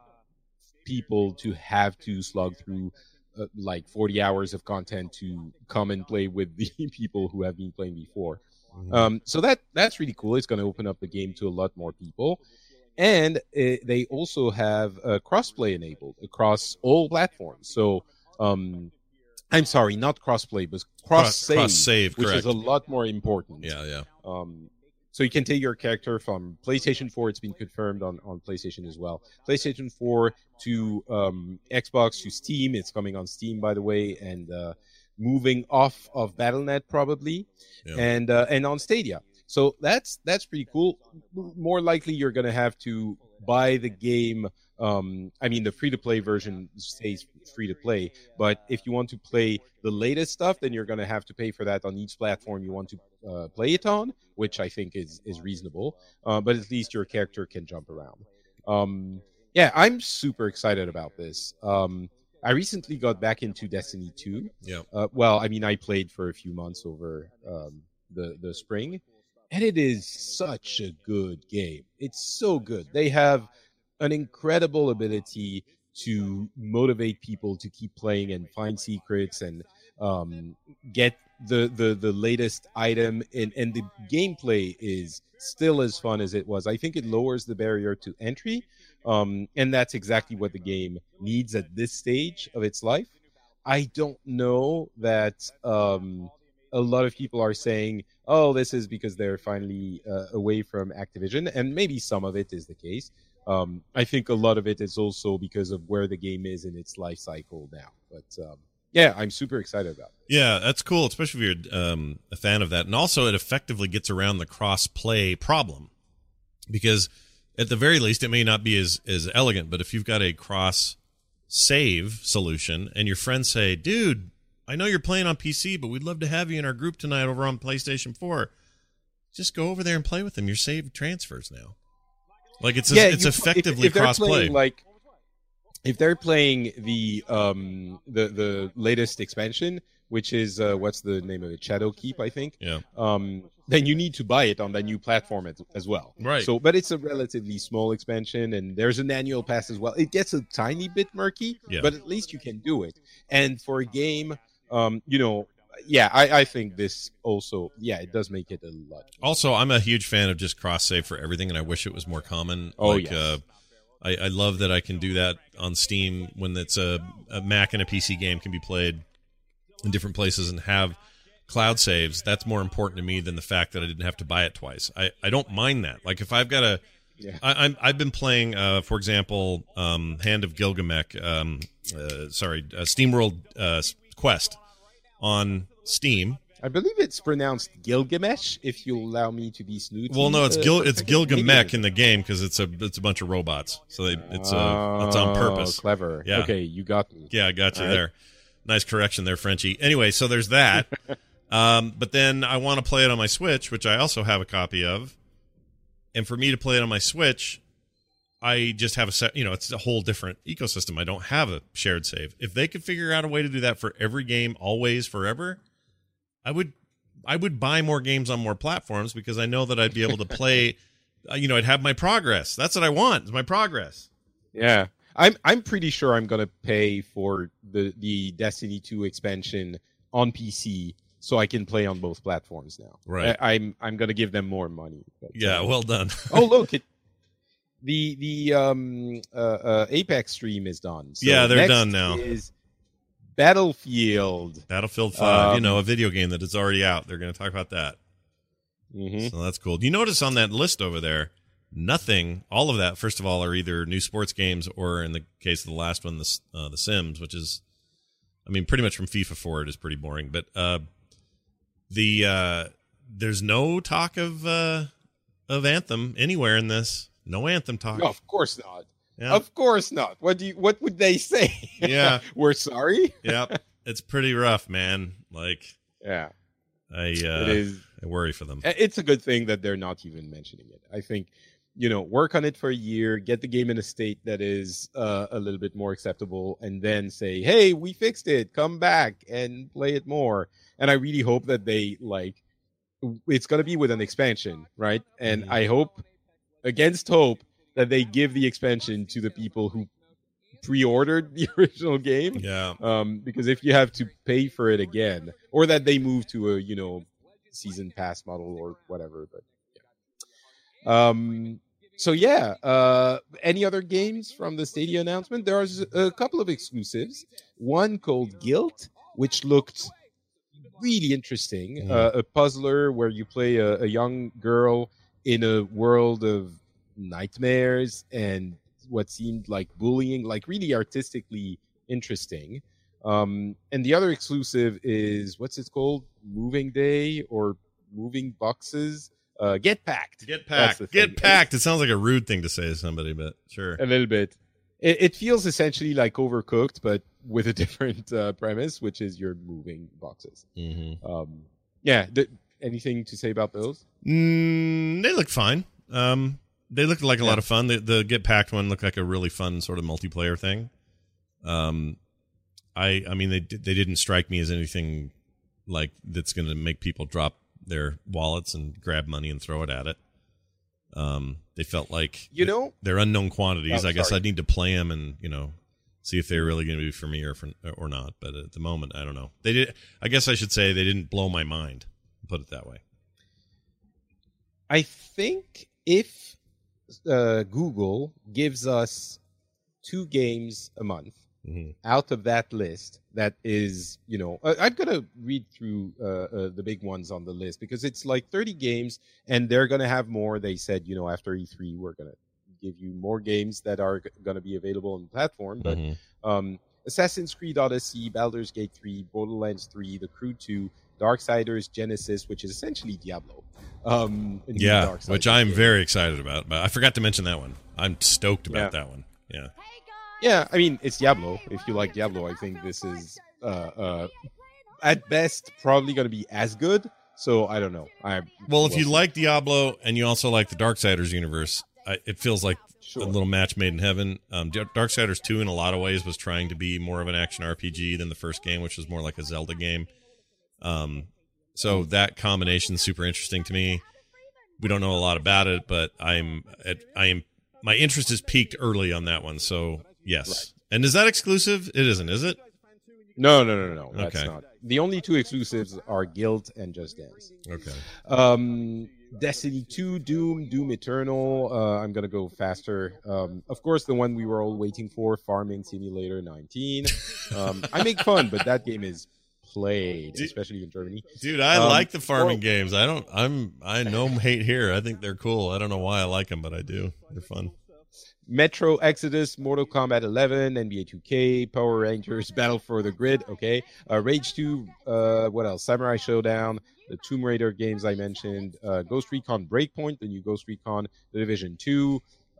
people to have to slog through uh, like forty hours of content to come and play with the people who have been playing before. Mm-hmm. Um, so that that's really cool. It's going to open up the game to a lot more people. And uh, they also have uh, crossplay enabled across all platforms. So, um, I'm sorry, not crossplay, but cross-save, cross-save, which correct. is a lot more important. Yeah, yeah. Um, so you can take your character from PlayStation four. It's been confirmed on, on PlayStation as well. PlayStation four to um, Xbox to Steam. It's coming on Steam, by the way, and uh, moving off of Battle dot net probably, yeah. and uh, and on Stadia. So that's that's pretty cool. More likely, you're going to have to buy the game. Um, I mean, the free-to-play version stays free-to-play, but if you want to play the latest stuff, then you're going to have to pay for that on each platform you want to uh, play it on, which I think is is reasonable. Uh, but at least your character can jump around. Um, yeah, I'm super excited about this. Um, I recently got back into Destiny two. Yeah. Uh, well, I mean, I played for a few months over um, the the spring. And it is such a good game. It's so good. They have an incredible ability to motivate people to keep playing and find secrets and um, get the, the, the latest item. And, and the gameplay is still as fun as it was. I think it lowers the barrier to entry. Um, and that's exactly what the game needs at this stage of its life. I don't know that... Um, a lot of people are saying, oh, this is because they're finally uh, away from Activision, and maybe some of it is the case. Um, I think a lot of it is also because of where the game is in its life cycle now. But um, yeah, I'm super excited about it. Yeah, that's cool, especially if you're um, a fan of that. And also it effectively gets around the cross-play problem, because at the very least it may not be as, as elegant, but if you've got a cross-save solution and your friends say, dude, I know you're playing on P C, but we'd love to have you in our group tonight over on PlayStation four. Just go over there and play with them. Your saved transfers now. Like it's a, yeah, it's you, effectively if, if cross-play. Like, if they're playing the um the the latest expansion, which is uh, what's the name of it? Shadowkeep, I think. Yeah. Um, then you need to buy it on that new platform as, as well. Right. So, but it's a relatively small expansion, and there's an annual pass as well. It gets a tiny bit murky, yeah. but at least you can do it. And for a game. Um, you know, yeah, I, I think this also, yeah, it does make it a lot. Also, I'm a huge fan of just cross-save for everything, and I wish it was more common. Oh, like, yes. uh, I, I love that I can do that on Steam when it's a, a Mac and a P C game can be played in different places and have cloud saves. That's more important to me than the fact that I didn't have to buy it twice. I, I don't mind that. Like, if I've got a... Yeah. I, I'm, I've been playing, uh, for example, um, Hand of Gilgamesh, um, uh, sorry, uh, SteamWorld uh, Quest on Steam. I believe it's pronounced Gilgamesh, if you'll allow me to be snooty. Well, no, it's uh, Gil, it's Gilgamesh in the game because it's a it's a bunch of robots. So they it's uh, it's on purpose. Oh, clever. Yeah. Okay, you got me. Yeah, I got you All there. right. Nice correction there, Frenchie. Anyway, so there's that. um, but then I want to play it on my Switch, which I also have a copy of. And for me to play it on my Switch, I just have a set, you know, it's a whole different ecosystem. I don't have a shared save. If they could figure out a way to do that for every game, always, forever, I would I would buy more games on more platforms because I know that I'd be able to play, you know, I'd have my progress. That's what I want, is my progress. Yeah. I'm I'm pretty sure I'm gonna pay for the, the Destiny two expansion on P C so I can play on both platforms now. Right. I, I'm I'm gonna give them more money. But, Yeah, uh, well done. oh look, it, the the um uh, uh, Apex stream is done. So Yeah, they're next done now. Is Battlefield. Battlefield five, Um, you know, a video game that is already out. They're going to talk about that. Mm-hmm. So that's cool. Do you notice on that list over there, nothing, all of that, first of all, are either new sports games or, in the case of the last one, the, uh, the Sims, which is, I mean, pretty much from FIFA forward is pretty boring. But uh, the uh, there's no talk of uh, of Anthem anywhere in this. No Anthem talk. No, of course not. Yeah. Of course not. What do you? What would they say? Yeah. We're sorry. Yep. It's pretty rough, man. Like, Yeah. I uh, It is. I worry for them. It's a good thing that they're not even mentioning it. I think, you know, work on it for a year, get the game in a state that is uh, a little bit more acceptable, and then say, hey, we fixed it. Come back and play it more. And I really hope that they, like, it's going to be with an expansion, right? And Mhm. I hope, against hope, that they give the expansion to the people who pre-ordered the original game. Yeah. Um, because if you have to pay for it again, or that they move to a, you know, season pass model or whatever, but yeah. Um, so yeah, uh, any other games from the Stadia announcement? There's a couple of exclusives. One called Guilt, which looked really interesting. Mm. Uh, a puzzler where you play a, a young girl in a world of nightmares and what seemed like bullying, like really artistically interesting. Um, and the other exclusive is, what's it called? Moving Day or Moving Boxes? Uh, Get Packed. Get That's packed. the thing. Get packed. It sounds like a rude thing to say to somebody, but sure. A little bit. It, it feels essentially like Overcooked, but with a different uh, premise, which is you're moving boxes. Mm-hmm. Um, yeah. Th- anything to say about those? Mm, they look fine. Um, they looked like a Yeah. lot of fun. The, the Get Packed one looked like a really fun sort of multiplayer thing. Um, I I mean they they didn't strike me as anything like that's going to make people drop their wallets and grab money and throw it at it. Um, they felt like You know, they're unknown quantities. Oh, I guess sorry. I need to play them and you know see if they're really going to be for me or for or not. But at the moment, I don't know. They did. I guess I should say they didn't blow my mind. Put it that way. I think if uh, Google gives us two games a month Mm-hmm. out of that list, that is, you know, I, I'm going to read through uh, uh, the big ones on the list because it's like thirty games and they're going to have more. They said, you know, after E three, we're going to give you more games that are g- going to be available on the platform. But Mm-hmm. um, Assassin's Creed Odyssey, Baldur's Gate three, Borderlands three, The Crew two, Darksiders Genesis, which is essentially Diablo. Um, a new Yeah, Darksiders which I'm game. very excited about. But I forgot to mention that one. I'm stoked about Yeah. that one. Yeah. Yeah, I mean, it's Diablo. If you like Diablo, I think this is, uh, uh, at best, probably going to be as good. So, I don't know. I Well, if you we'll see. like Diablo and you also like the Darksiders universe, I, it feels like Sure. a little match made in heaven. Um, Dark- Darksiders two, in a lot of ways, was trying to be more of an action R P G than the first game, which was more like a Zelda game. Um, so that combination's super interesting to me. We don't know a lot about it, but I'm, I am, my interest is peaked early on that one. So yes. Right. And is that exclusive? It isn't, is it? No, no, no, no, no. That's Okay. not. The only two exclusives are Guild and Just Dance. Okay. Um, Destiny two, Doom, Doom Eternal. Uh, I'm gonna go faster. Um, of course, the one we were all waiting for, Farming Simulator nineteen. Um, I make fun, but that game is played, Dude- especially in Germany. Dude, I Um, like the farming well- games. I don't. I'm. I no hate here. I think they're cool. I don't know why I like them, but I do. They're fun. Metro Exodus, Mortal Kombat eleven, N B A two K, Power Rangers, Battle for the Grid, okay. Uh, Rage two, uh, what else? Samurai Showdown, the Tomb Raider games I mentioned, uh, Ghost Recon Breakpoint, the new Ghost Recon, The Division two,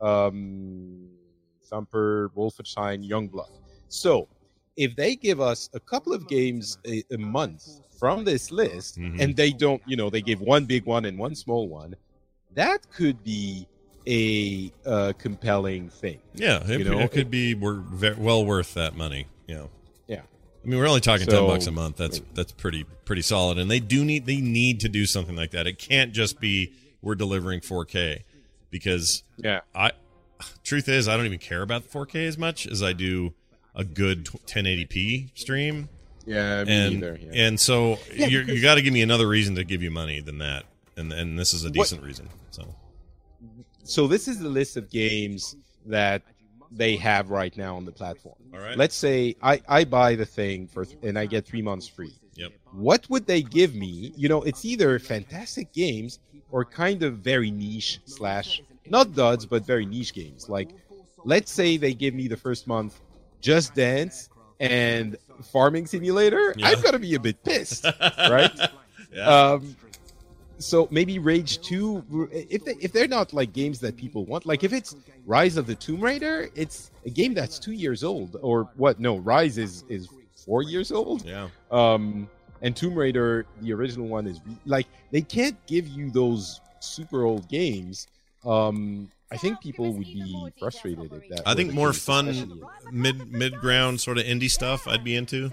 um, Thumper, Wolfenstein, Youngblood. So, if they give us a couple of games a, a month from this list, Mhm. and they don't, you know, they give one big one and one small one, that could be a uh, compelling thing. Yeah, it, you know? it could be we're very, well worth that money. Yeah, yeah. I mean, we're only talking So- ten bucks a month. That's that's pretty pretty solid, and they do need they need to do something like that. It can't just be we're delivering four K, because Yeah. I truth is I don't even care about the four K as much as I do a good ten eighty p stream. Yeah, me and either. Yeah. and so Yeah, you're, because- you got to give me another reason to give you money than that, and and this is a decent reason. So So this is the list of games that they have right now on the platform. All right. Let's say I, I buy the thing for and I get three months free. Yep. What would they give me? You know, it's either fantastic games or kind of very niche slash not duds, but very niche games. Like, let's say they give me the first month Just Dance and Farming Simulator. Yeah. I'm gonna be a bit pissed, right? yeah. Um, so maybe Rage two, if they if they're not like games that people want, like if it's Rise of the Tomb Raider, it's a game that's two years old, or what? No, Rise is is four years old. yeah. Um, and Tomb Raider, the original one, is re- like they can't give you those super old games. Um, I think people would be frustrated if that. I were think the more case, fun especially- mid mid ground sort of indie stuff I'd be into.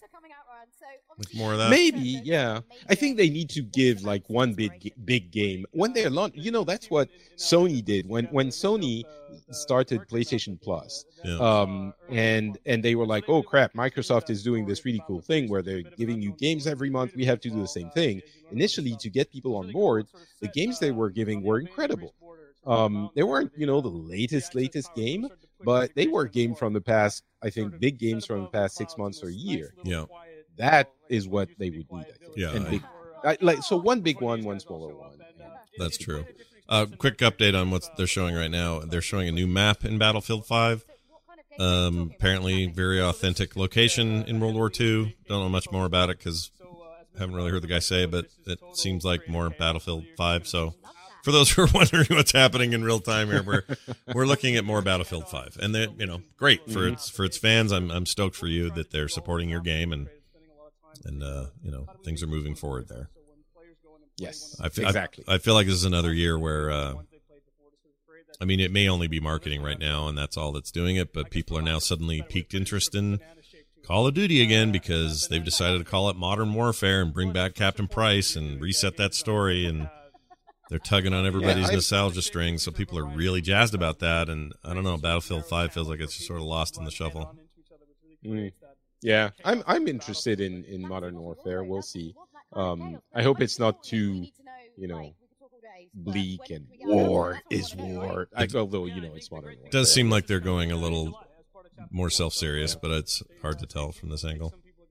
Like more of that. Maybe, yeah. I think they need to give like one big big game when they're launch. You know, that's what Sony did when when Sony started PlayStation Plus. Yeah. Um, and and they were like, oh crap, Microsoft is doing this really cool thing where they're giving you games every month. We have to do the same thing. Initially, to get people on board, the games they were giving were incredible. Um, they weren't, you know, the latest latest game, but they were a game from the past. I think big games from the past six months or a year. Yeah. That is what they would need. I think. Yeah, And I- big, I, like so, one big one, one smaller one. That's true. Uh, quick update on what they're showing right now. They're showing a new map in Battlefield five. Um, apparently, very authentic location in World War Two. Don't know much more about it because I haven't really heard the guy say it, but it seems like more Battlefield five. So, for those who are wondering what's happening in real time here, we're we're looking at more Battlefield five, and they, you know, great for its for its fans. I'm I'm stoked for you that they're supporting your game and and uh, you know, things are moving forward there. Yes, I feel, exactly. I, I feel like this is another year where, uh, I mean, it may only be marketing right now, and that's all that's doing it. But people are now suddenly piqued interest in Call of Duty again because they've decided to call it Modern Warfare and bring back Captain Price and reset that story. And they're tugging on everybody's Yeah, I- nostalgia strings, so people are really jazzed about that. And I don't know, Battlefield five feels like it's just sort of lost in the shuffle. Mm. Yeah, I'm I'm interested in, in Modern Warfare. We'll see. Um, I hope it's not too, you know, bleak and war is war. I, although you know it's Modern Warfare. It does seem like they're going a little more self-serious, but it's hard to tell from this angle.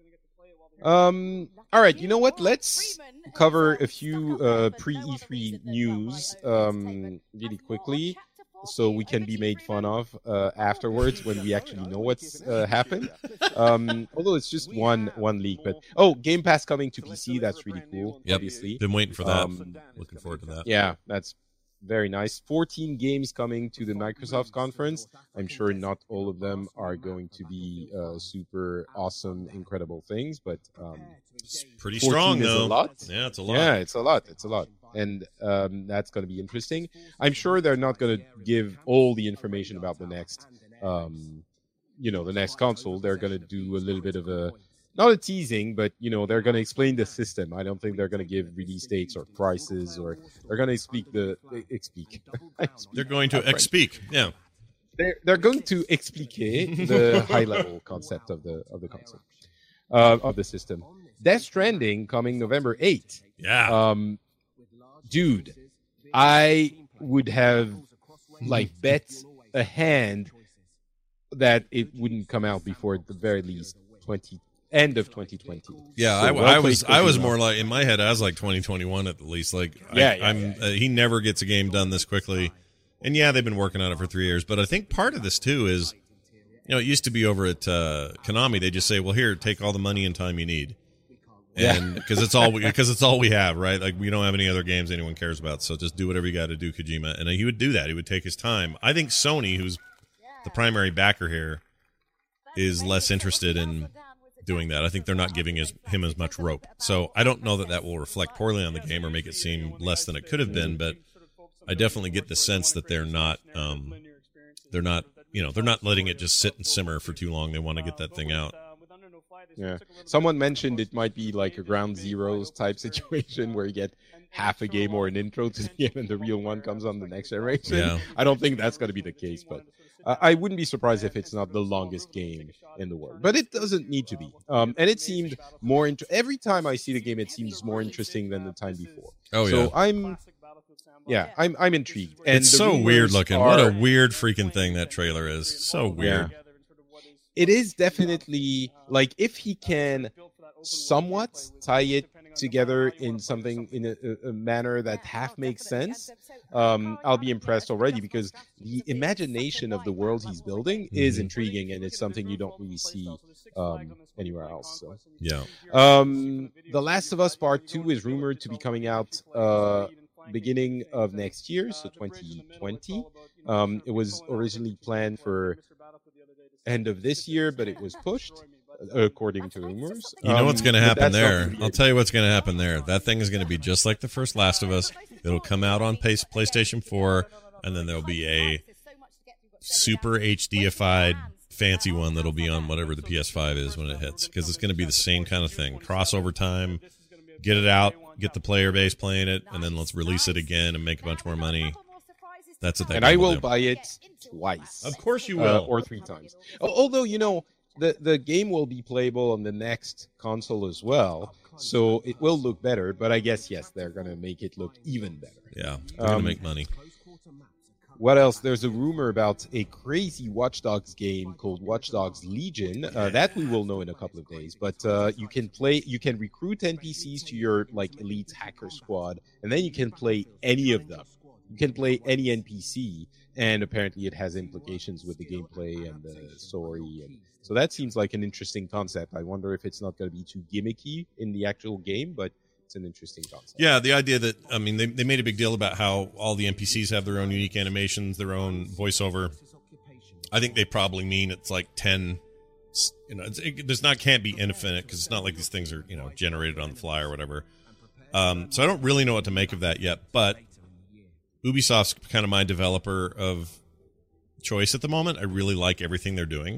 Um. All right. You know what? Let's cover a few uh, pre E three news um, really quickly, so we can be made fun of uh, afterwards when we actually know what's uh, happened. Um, although it's just one one leak, but oh, Game Pass coming to P C. That's really cool. Yep. Obviously, Been waiting for that. Um, Looking forward to that. yeah, that's very nice. fourteen games coming to the Microsoft conference. I'm sure not all of them are going to be uh, super awesome, incredible things, but um, It's pretty fourteen strong, is a though. lot. Yeah, it's a lot. Yeah, it's a lot. It's a lot. And um, that's going to be interesting. I'm sure they're not going to give all the information about the next, um, you know, the next console. They're going to do a little bit of a, not a teasing, but, you know, they're going to explain the system. I don't think they're going to give release dates or prices, or they're going to speak the, explique. They're going to expeak. Yeah. They're, they're going to explique the high level concept of the, of the console, uh, of the system. Death Stranding coming November eighth. Yeah. Um, dude, I would have like bet a hand that it wouldn't come out before at the very least twenty end of twenty twenty. Yeah, So I, well I played, was I was Kojima. more like in my head I was like twenty twenty-one at least. Like Yeah, I, yeah, I'm yeah. Uh, he never gets a game done this quickly. And yeah, they've been working on it for three years. But I think part of this too is, you know, it used to be over at uh, Konami. They just say, "Well, here, take all the money and time you need," and because it's all because it's all we have, right? Like we don't have any other games anyone cares about, so just do whatever you got to do, Kojima. And he would do that. He would take his time. I think Sony, who's the primary backer here, is less interested in doing that. I think they're not giving his, him as much rope. So I don't know that that will reflect poorly on the game or make it seem less than it could have been. But I definitely get the sense that they're not um, they're not you know they're not letting it just sit and simmer for too long. They want to get that thing out. Yeah. Someone mentioned it might be like a Ground Zeroes type situation where you get half a game or an intro to the game and the real one comes on the next generation. Yeah. I don't think that's going to be the case, but uh, I wouldn't be surprised if it's not the longest game in the world. But it doesn't need to be. Um, and it seemed more... Int- every time I see the game, it seems more interesting than the time before. Oh, so yeah. I'm... Yeah, I'm I'm intrigued. And It's the so weird rumors looking. are- What a weird freaking thing that trailer is. So weird. Yeah. It is definitely, like, if he can somewhat tie it together in something, in a, a manner that half makes sense, um, I'll be impressed already, because the imagination of the world he's building is intriguing, and it's something you don't really see um, anywhere else. So. Yeah. Um, The Last of Us Part two is rumored to be coming out uh, beginning of next year, so twenty twenty. Um, it was originally planned for end of this year, but it was pushed, according to rumors. You know Um, what's going to but happen that's not there? gonna be I'll it. tell you what's going to happen there. That thing is going to be just like the first Last of Us. It'll come out on Play- PlayStation four, and then there'll be a super H D-ified fancy one that'll be on whatever the P S five is when it hits, because it's going to be the same kind of thing. Crossover time, get it out, get the player base playing it, and then let's release it again and make a bunch more money. That's what that And game I will do. buy it twice. Of course you uh, will. or three times. Al- Although, you know, the, the game will be playable on the next console as well, so it will look better, but I guess, yes, they're going to make it look even better. Yeah, they're going to Um, make money. What else? There's a rumor about a crazy Watch Dogs game called Watch Dogs Legion. Uh, that we will know in a couple of days. But uh, you can play, you can recruit N P Cs to your like elite hacker squad, and then you can play any of them. You can play any N P C, and apparently it has implications with the gameplay and the story, and so that seems like an interesting concept. I wonder if it's not going to be too gimmicky in the actual game, but it's an interesting concept. Yeah, the idea that, I mean, they, they made a big deal about how all the N P Cs have their own unique animations, their own voiceover. I think they probably mean it's like ten, you know, it's, it, there's not, can't be infinite, because it's not like these things are, you know, generated on the fly or whatever. Um, so I don't really know what to make of that yet, but Ubisoft's kind of my developer of choice at the moment. I really like everything they're doing.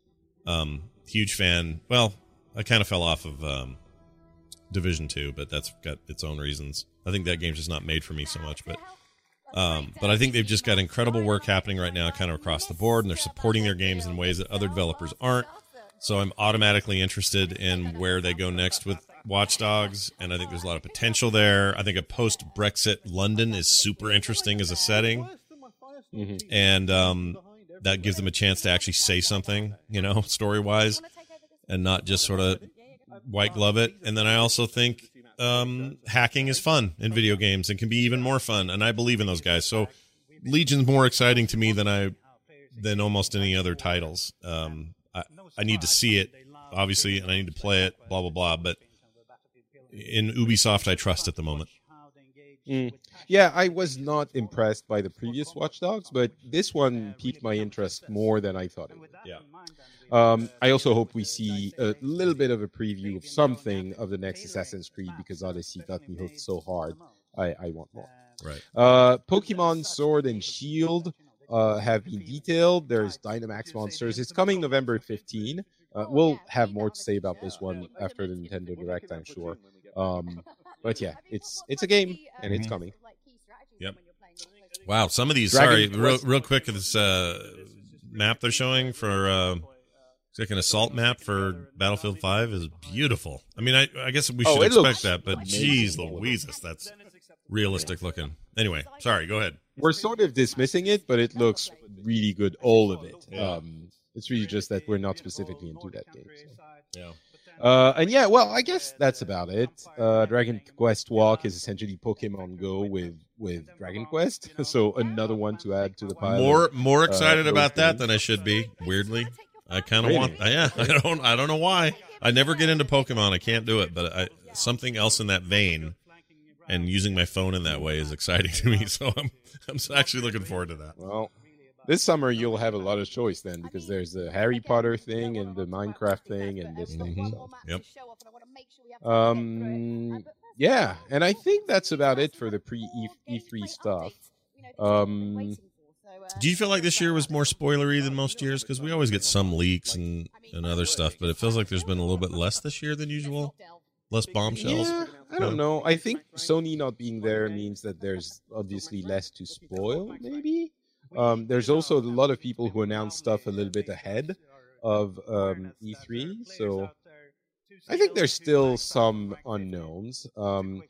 Um, huge fan. Well, I kind of fell off of um, Division two, but that's got its own reasons. I think that game's just not made for me so much, but um, but I think they've just got incredible work happening right now, kind of across the board, and they're supporting their games in ways that other developers aren't. So I'm automatically interested in where they go next with Watch Dogs, and I think there's a lot of potential there. I think a post-Brexit London is super interesting as a setting, Mm-hmm. and um, that gives them a chance to actually say something, you know, story-wise, and not just sort of white glove it. And then I also think um, hacking is fun in video games and can be even more fun, and I believe in those guys. So Legion's more exciting to me than I than almost any other titles. Um, I, I need to see it, obviously, and I need to play it, blah, blah, blah, but in Ubisoft, I trust at the moment. Mm. Yeah, I was not impressed by the previous Watch Dogs, but this one piqued my interest more than I thought it would. Yeah. Um, I also hope we see a little bit of a preview of something of the next Assassin's Creed, because Odyssey got me hooked so hard. I, I want more. Right. Uh, Pokemon Sword and Shield uh, have been detailed. There's Dynamax Monsters. It's coming November fifteenth. Uh, we'll have more to say about this one after the Nintendo Direct, I'm sure. Um, but yeah, it's it's a game, and it's coming. Yep. Wow, some of these, Dragon sorry, real, Quest- real quick, this uh, map they're showing for, uh, it's like an assault map for Battlefield five is beautiful. I mean, I, I guess we Oh, should it expect looks that, but amazing. geez Louises, that's realistic looking. Anyway, sorry, go ahead. We're sort of dismissing it, but it looks really good, all of it. Um, it's really just that we're not specifically into that game. So. Yeah. Uh, and yeah, well, I guess that's about it. Uh, Dragon Quest Walk is essentially Pokemon Go with with Dragon Quest, so another one to add to the pile. More of, more excited uh, about those that games. than I should be. Weirdly, I kind of Really? want. Yeah, I don't. I don't know why. I never get into Pokemon. I can't do it. But I, something else in that vein, and using my phone in that way is exciting to me. So I'm I'm actually looking forward to that. Well, this summer you'll have a lot of choice then, because there's the Harry Potter thing and the Minecraft thing and this thing. Mhm. So. Yep. Um, yeah, and I think that's about it for the pre E three stuff. Um, Do you feel like this year was more spoilery than most years? Because we always get some leaks and, and other stuff, but it feels like there's been a little bit less this year than usual. Less bombshells. Yeah, I don't know. I think Sony not being there means that there's obviously less to spoil, maybe. Um, there's also a lot of people who announce stuff a little bit ahead of um, E three, so I think there's still some unknowns. Um,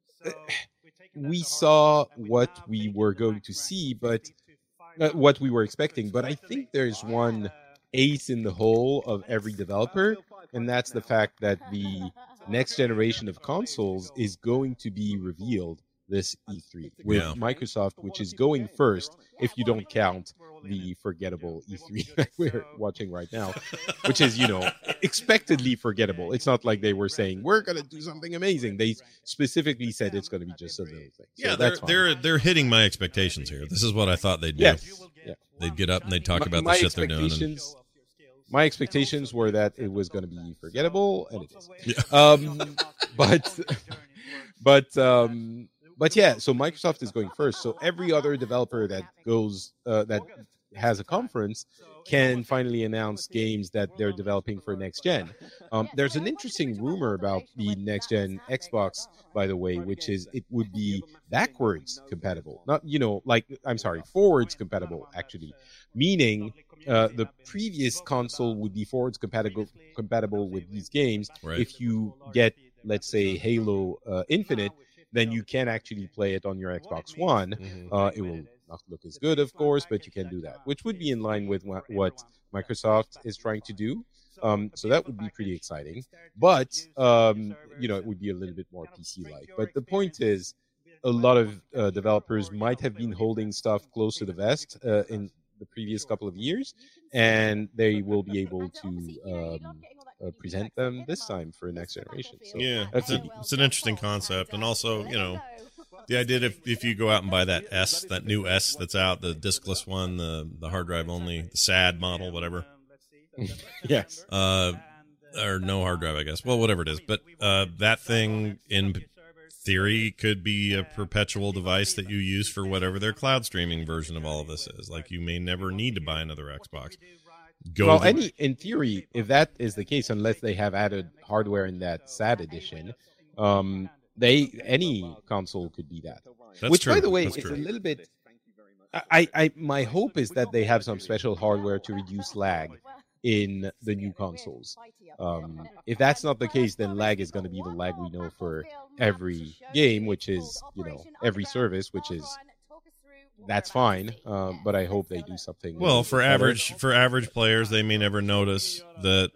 we saw what we were going to see, but uh, what we were expecting, but I think there's one ace in the hole of every developer, and that's the fact that the next generation of consoles is going to be revealed this E three with Yeah. Microsoft, which is going first if you don't count the forgettable E three that we're watching right now, which is, you know, expectedly forgettable. It's not like they were saying we're going to do something amazing. They specifically said it's going to be just a little thing. So Yeah, they're that's fine. they're they're hitting my expectations here. This is what I thought they'd do. Yes. Yeah. They'd get up and they'd talk My- about the my shit they're doing. And, expectations- My expectations were that it was going to be forgettable, and it is. Yeah. Um, but, but, um, but yeah. So Microsoft is going first. So every other developer that goes uh, that has a conference can finally announce games that they're developing for next gen. Um, there's an interesting rumor about the next gen Xbox, by the way, which is it would be backwards compatible. Not, you know, like, I'm sorry, forwards compatible, actually. Meaning uh, the previous console would be forwards compatible compatible with these games. Right. If you get, let's say, Halo uh, Infinite, then you can actually play it on your Xbox One. Mhm. Uh, it will not look as good, of course, but you can do that, which would be in line with what, what Microsoft is trying to do. Um, so that would be pretty exciting. But, um, you know, it would be a little bit more P C-like. But the point is, a lot of uh, developers might have been holding stuff close to the vest uh, in the previous couple of years, and they will be able to um, uh, present them this time for next generation. So yeah, that's it's, a, it. it's an interesting concept, and also, you know, the idea if if you go out and buy that S, that new S that's out, the diskless one, the the hard drive only, the S A D model, whatever. Yes. Uh, or no hard drive, I guess. Well, whatever it is, but uh, that thing in theory could be a perpetual device that you use for whatever their cloud streaming version of all of this is. Like, you may never need to buy another Xbox. Go well, the- any in theory, if that is the case, unless they have added hardware in that S A D edition, um, they any console could be that. That's Which, true. by the way, That's is true. a little bit. I, I, my hope is that they have some special hardware to reduce lag in the new consoles. Um, if that's not the case, then lag is going to be the lag we know for every game, which is, you know, every service, which is that's fine. Um, but I hope they do something. Well, for better. average for average players, they may never notice that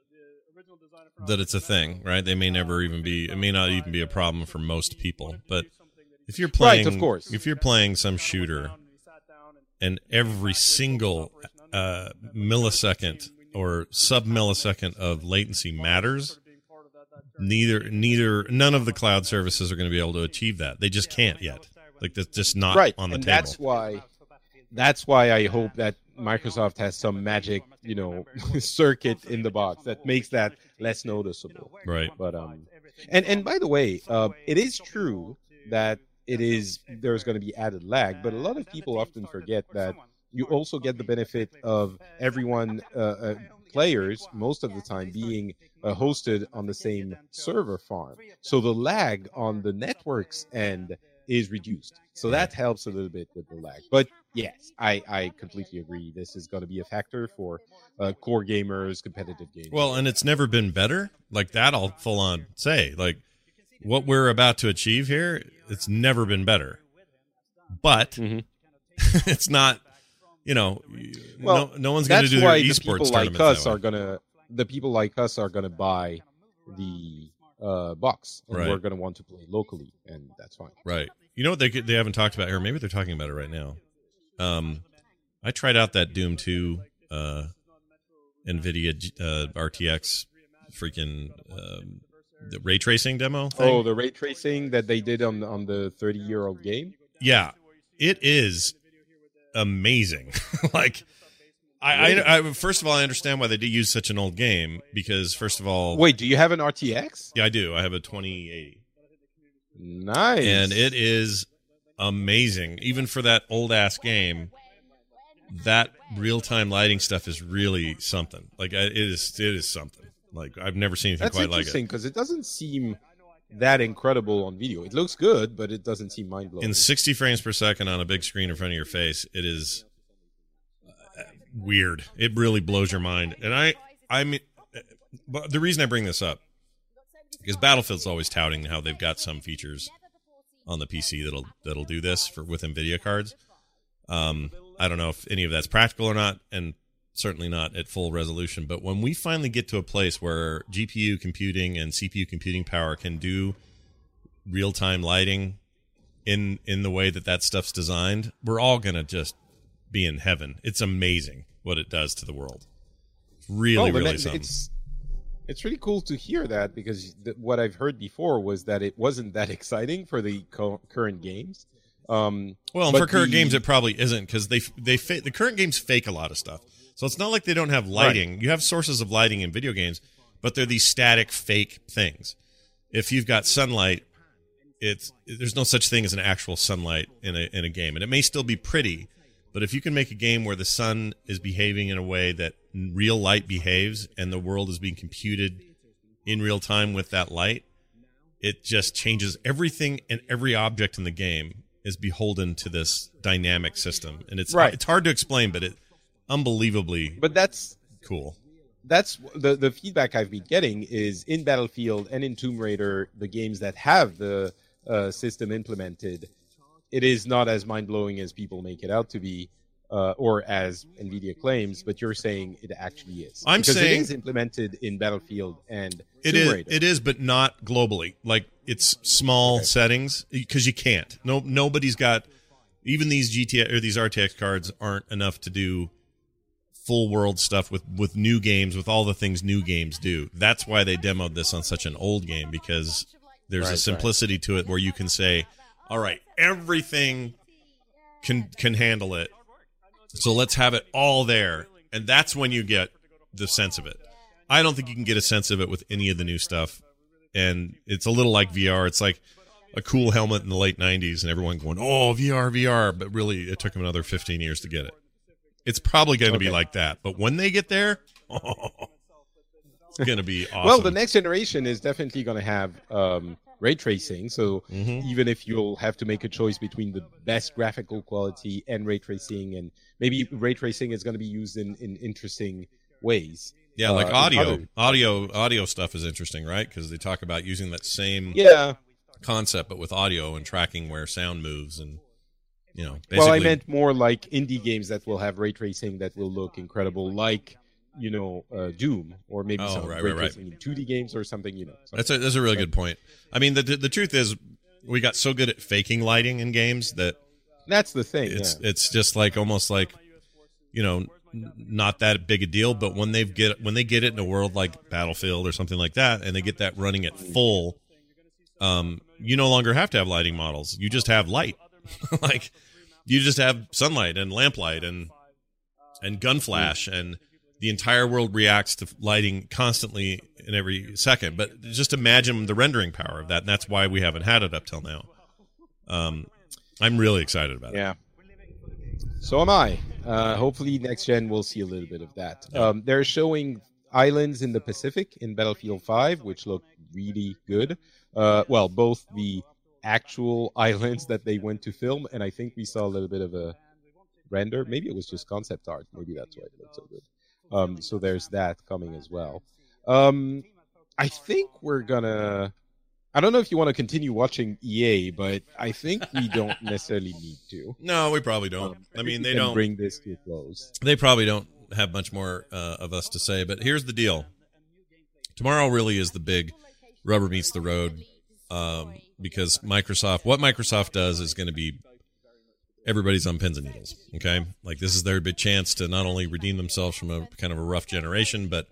that it's a thing, right? They may never even be. It may not even be a problem for most people. But if you're playing, Right, of course. if you're playing some shooter, and every single uh, millisecond or sub millisecond of latency matters, neither neither none of the cloud services are going to be able to achieve that. They just can't yet. Like, that's just not right, on the and table. that's why. That's why I hope that Microsoft has some magic, you know, circuit in the box that makes that less noticeable. Right. But um, and and by the way, uh, it is true that it is there's going to be added lag, but a lot of people often forget that you also get the benefit of everyone, uh, uh, players, most of the time being uh, hosted on the same server farm. So the lag on the network's end is reduced. So that helps a little bit with the lag. But yes, I, I completely agree. This is going to be a factor for uh, core gamers, competitive gamers. Well, and it's never been better. Like, that I'll full on say. Like, what we're about to achieve here, it's never been better. But Mhm. it's not, you know, Well, no, no one's going to that's do their why the esports people like tournaments us that way. are gonna the people like us are gonna buy the uh, box, and Right. we're gonna want to play locally, and that's fine. Right. You know what they could- they haven't talked about here? Maybe they're talking about it right now. Um, I tried out that Doom two uh, NVIDIA uh, R T X freaking um, the ray tracing demo thing. Oh, the ray tracing that they did on on the thirty year old game. Yeah, it is amazing. Like, I, I, I, first of all, I understand why they did use such an old game, because first of all, Wait, do you have an R T X? yeah, I do. I have a twenty eighty, Nice. and it is amazing. Even for that old-ass game, that real-time lighting stuff is really something. Like, it is it is something. Like, I've never seen anything That's quite like it. That's interesting, because it doesn't seem that incredible on video. It looks good, but it doesn't seem mind-blowing. In sixty frames per second on a big screen in front of your face, it is uh, weird. It really blows your mind. And I, I mean, but the reason I bring this up is Battlefield's always touting how they've got some features on the P C that'll that'll do this for with NVIDIA cards. Um, I don't know if any of that's practical or not, and certainly not at full resolution. But when we finally get to a place where G P U computing and C P U computing power can do real-time lighting in in the way that that stuff's designed, we're all going to just be in heaven. It's amazing what it does to the world. It's really, oh, really that, something. It's, it's really cool to hear that, because th- what I've heard before was that it wasn't that exciting for the co- current games. Um, well, and for current the, games, it probably isn't, because they they fa- the current games fake a lot of stuff. So it's not like they don't have lighting. Right. You have sources of lighting in video games, but they're these static, fake things. If you've got sunlight, it's there's no such thing as an actual sunlight in a in a game, and it may still be pretty. But if you can make a game where the sun is behaving in a way that real light behaves and the world is being computed in real time with that light, it just changes everything, and every object in the game is beholden to this dynamic system. And it's right. it's hard to explain, but it unbelievably but that's cool. That's the, the feedback I've been getting is in Battlefield and in Tomb Raider, the games that have the uh, system implemented, it is not as mind-blowing as people make it out to be, uh, or as NVIDIA claims, but you're saying it actually is. I'm because saying it is implemented in Battlefield and it Tomb is, Raider. It is, but not globally. Like, it's small okay. settings, because you can't. No, nobody's got, even these G T X or these R T X cards aren't enough to do full world stuff with, with new games, with all the things new games do. That's why they demoed this on such an old game, because there's right, a simplicity right. to it where you can say, all right, everything can can handle it, so let's have it all there. And that's when you get the sense of it. I don't think you can get a sense of it with any of the new stuff. And it's a little like V R. It's like a cool helmet in the late nineties and everyone going, oh, V R, V R. But really, it took them another fifteen years to get it. It's probably going to okay. be like that. But when they get there, oh, it's going to be awesome. Well, the next generation is definitely going to have um, ray tracing. So mm-hmm. even if you'll have to make a choice between the best graphical quality and ray tracing, and maybe ray tracing is going to be used in, in interesting ways. Yeah, like uh, audio. other... Audio audio stuff is interesting, right? Because they talk about using that same yeah. concept, but with audio and tracking where sound moves and, you know, basically... Well, I meant more like indie games that will have ray tracing that will look incredible, like, you know, uh, Doom, or maybe oh, some right, ray right, right. tracing in two D games or something, you know. Something. That's a, that's a really good point. I mean, the, the the truth is, we got so good at faking lighting in games that... That's the thing, It's yeah. It's just like, almost like, you know, not that big a deal, but when they get when they get it in a world like Battlefield or something like that, and they get that running at full, um, you no longer have to have lighting models. You just have light. Like, you just have sunlight and lamplight and and gun flash, and the entire world reacts to lighting constantly in every second. But just imagine the rendering power of that, and that's why we haven't had it up till now. Um, I'm really excited about yeah. it. So am I. Uh, hopefully next gen we'll see a little bit of that. Yeah. Um, they're showing islands in the Pacific in Battlefield five, which look really good. Uh, well, both the actual islands that they went to film, and I think we saw a little bit of a render. Maybe it was just concept art. Maybe that's why it looked so good. Um, so there's that coming as well. Um, I think we're gonna... I don't know if you want to continue watching E A, but I think we don't necessarily need to. No, we probably don't. Um, I mean, we they can don't bring this to a close. They probably don't have much more uh, of us to say. But here's the deal: tomorrow really is the big rubber meets the road, um, because Microsoft, what Microsoft does is going to be everybody's on pins and needles. Okay, like this is their big chance to not only redeem themselves from a kind of a rough generation, but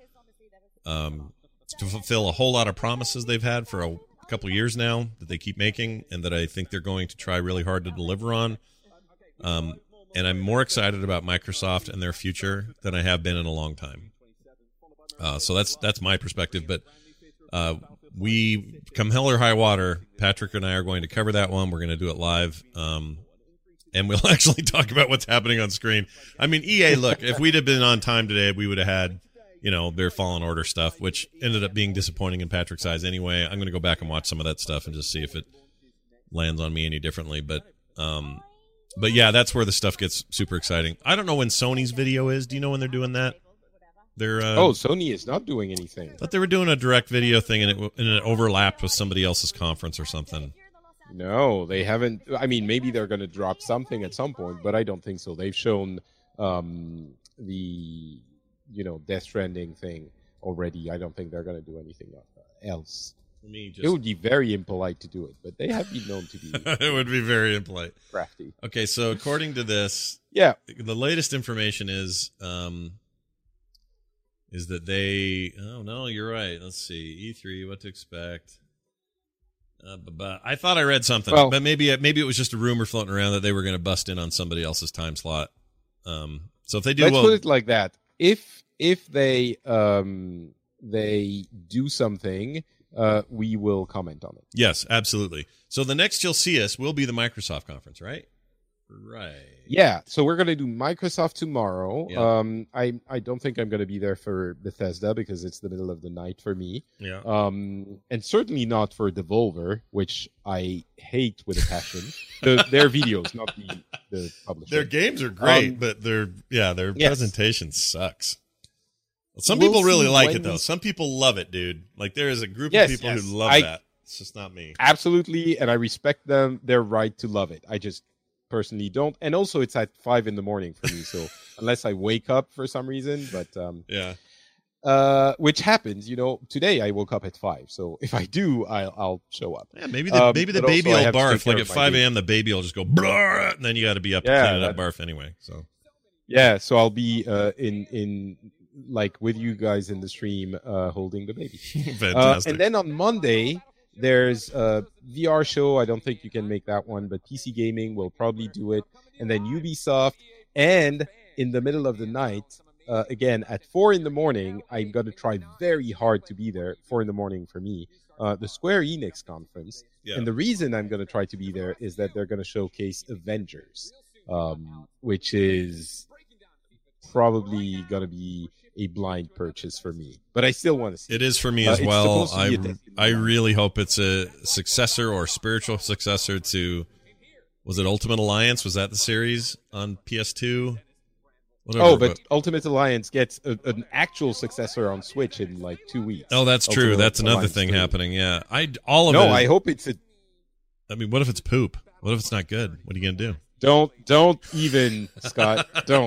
um, to fulfill a whole lot of promises they've had for a couple years now that they keep making, and that I think they're going to try really hard to deliver on. Um, and I'm more excited about Microsoft and their future than I have been in a long time. Uh, so that's that's my perspective. But uh, we, come hell or high water, Patrick and I are going to cover that one. We're going to do it live. Um, and we'll actually talk about what's happening on screen. I mean, E A, look, if we'd have been on time today, we would have had, you know, their Fallen Order stuff, which ended up being disappointing in Patrick's eyes anyway. I'm going to go back and watch some of that stuff and just see if it lands on me any differently. But, um, but yeah, that's where the stuff gets super exciting. I don't know when Sony's video is. Do you know when they're doing that? They're uh, oh, Sony is not doing anything. But they were doing a direct video thing, and it and it overlapped with somebody else's conference or something. No, they haven't. I mean, maybe they're going to drop something at some point, but I don't think so. They've shown um, the you know Death Stranding thing already. I don't think they're going to do anything else. For me, just... It would be very impolite to do it, but they have been known to be. It would be very impolite. Crafty. Okay, so according to this, yeah, the latest information is. Um, Is that they? Oh no, you're right. Let's see, E three. What to expect? Uh, but, but I thought I read something, well, but maybe maybe it was just a rumor floating around that they were going to bust in on somebody else's time slot. Um, so if they do, let's well, put it like that. If if they um, they do something, uh, we will comment on it. Yes, absolutely. So the next you'll see us will be the Microsoft conference, right? Right. Yeah, so we're going to do Microsoft tomorrow. Yeah. Um, I I don't think I'm going to be there for Bethesda because it's the middle of the night for me. Yeah. Um, and certainly not for Devolver, which I hate with a passion. the, their videos, not the the publisher. Their games are great, um, but their yeah their yes. presentation sucks. Some we'll people really like it though. We... Some people love it, dude. Like there is a group yes, of people yes. who love I, that. It's just not me. Absolutely, and I respect them. Their right to love it. I just personally don't, and also it's at five in the morning for me, so unless I wake up for some reason, but um yeah uh which happens, you know, today I woke up at five, so if I do I'll, I'll show up. Yeah, maybe the um, maybe the baby will barf like at five a.m. the baby will just go blur, and then you got to be up yeah, to clean it up that, barf anyway. So yeah, so I'll be uh in in like with you guys in the stream uh holding the baby. Fantastic. Uh, and then on Monday there's a V R show. I don't think you can make that one, but P C Gaming will probably do it. And then Ubisoft. And in the middle of the night, uh, again, at four in the morning, I'm going to try very hard to be there. four in the morning for me. Uh, the Square Enix conference. Yeah. And the reason I'm going to try to be there is that they're going to showcase Avengers, um, which is probably going to be a blind purchase for me, but I still want to see it. It is for me uh, as well. I I really hope it's a successor or spiritual successor to, was it Ultimate Alliance? Was that the series on P S two? Whatever, oh, but, but Ultimate Alliance gets a, an actual successor on Switch in like two weeks. Oh, that's Ultimate true. That's another Alliance thing three. happening. Yeah, I all of no, it. No, I hope it's a. I mean, what if it's poop? What if it's not good? What are you gonna do? Don't don't even Scott. Don't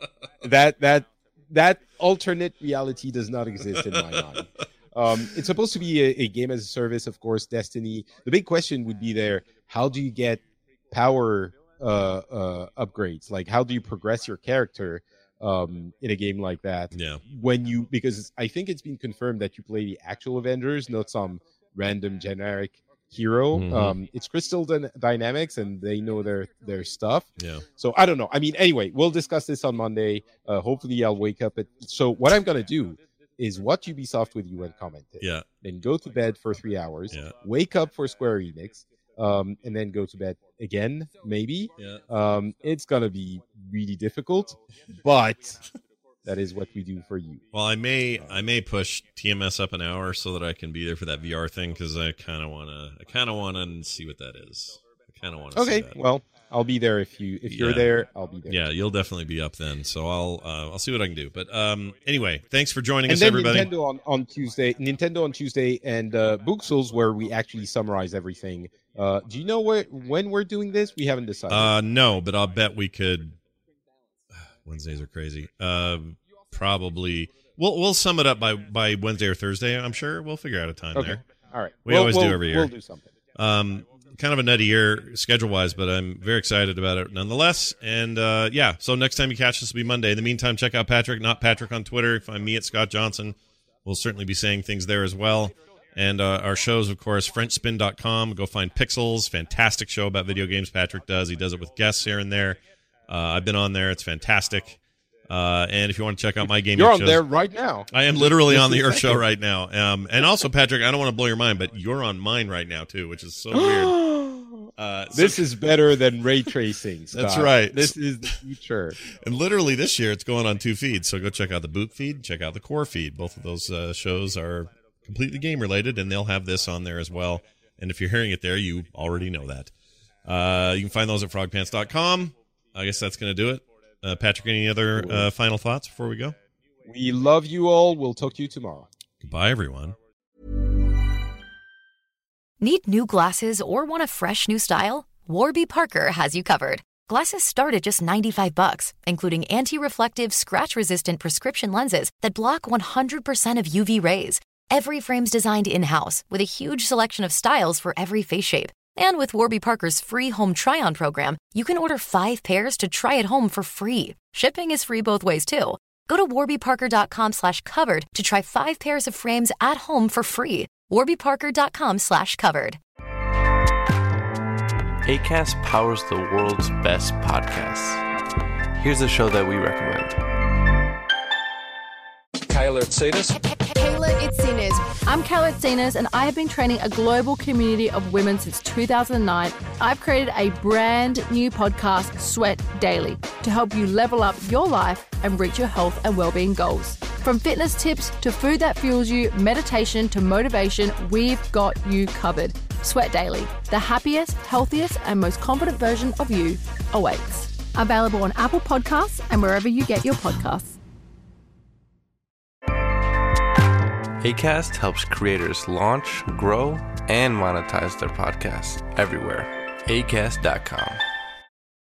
that that that alternate reality does not exist in my mind. Um, it's supposed to be a, a game as a service, of course, Destiny. The big question would be there: how do you get power uh, uh, upgrades? Like, how do you progress your character um, in a game like that? Yeah. When you, because I think it's been confirmed that you play the actual Avengers, not some random generic hero. Mm-hmm. Um, it's Crystal Dy- Dynamics, and they know their their stuff. Yeah. So I don't know. I mean, anyway, we'll discuss this on Monday. Uh, hopefully, I'll wake up at. So what I'm gonna do is watch Ubisoft with you and comment it. Yeah. Then go to bed for three hours. Yeah. Wake up for Square Enix. Um, and then go to bed again, maybe. Yeah. Um, it's gonna be really difficult, but that is what we do for you. Well, I may I may push T M S up an hour so that I can be there for that V R thing, because I kind of want to I kind of want to see what that is. I kind of want to. Okay, see that. well, I'll be there if you if you're Yeah. there. I'll be there. Yeah, you'll definitely be up then. So I'll uh, I'll see what I can do. But um, anyway, thanks for joining And us, then everybody. Nintendo on, on Tuesday, Nintendo on Tuesday, and uh, Booksels, where we actually summarize everything. Uh, do you know where when we're doing this? We haven't decided. Uh, no, but I'll bet we could. Wednesdays are crazy. Uh, probably we'll we'll sum it up by by Wednesday or Thursday. I'm sure we'll figure out a time okay, there. all right. We We'll- always do we'll- every year. We'll do something. Um, kind of a nutty year schedule wise, but I'm very excited about it nonetheless. And uh, yeah, so next time you catch us will be Monday. In the meantime, check out Patrick, not Patrick, on Twitter. Find me at Scott Johnson. We'll certainly be saying things there as well. And uh, our shows, of course, French Spin dot com. Go find Pixels. Fantastic show about video games Patrick does. He does it with guests here and there. Uh, I've been on there. It's fantastic. Uh, and if you want to check out my gaming You're on shows, there right now. I am literally This on the is Earth second. Show right now. Um, and also, Patrick, I don't want to blow your mind, but you're on mine right now, too, which is so weird. Uh, so- This is better than ray tracing. That's Scott. right. This is the future. And literally this year, it's going on two feeds. So go check out the Boot feed, check out the Core feed. Both of those uh, shows are completely game-related, and they'll have this on there as well. And if you're hearing it there, you already know that. Uh, you can find those at frog pants dot com. I guess that's going to do it. Uh, Patrick, any other uh, final thoughts before we go? We love you all. We'll talk to you tomorrow. Goodbye, everyone. Need new glasses or want a fresh new style? Warby Parker has you covered. Glasses start at just ninety-five bucks, including anti-reflective, scratch-resistant prescription lenses that block one hundred percent of U V rays. Every frame's designed in-house with a huge selection of styles for every face shape. And with Warby Parker's free home try-on program, you can order five pairs to try at home for free. Shipping is free both ways, too. Go to warby parker dot com slash covered to try five pairs of frames at home for free. warby parker dot com slash covered. Acast powers the world's best podcasts. Here's a show that we recommend. Kayla Itsinas. Kayla Itsinas. I'm Kayla Itsinas, and I have been training a global community of women since two thousand nine. I've created a brand new podcast, Sweat Daily, to help you level up your life and reach your health and well-being goals. From fitness tips to food that fuels you, meditation to motivation, we've got you covered. Sweat Daily, the happiest, healthiest, and most confident version of you awaits. Available on Apple Podcasts and wherever you get your podcasts. Acast helps creators launch, grow, and monetize their podcasts everywhere. acast dot com.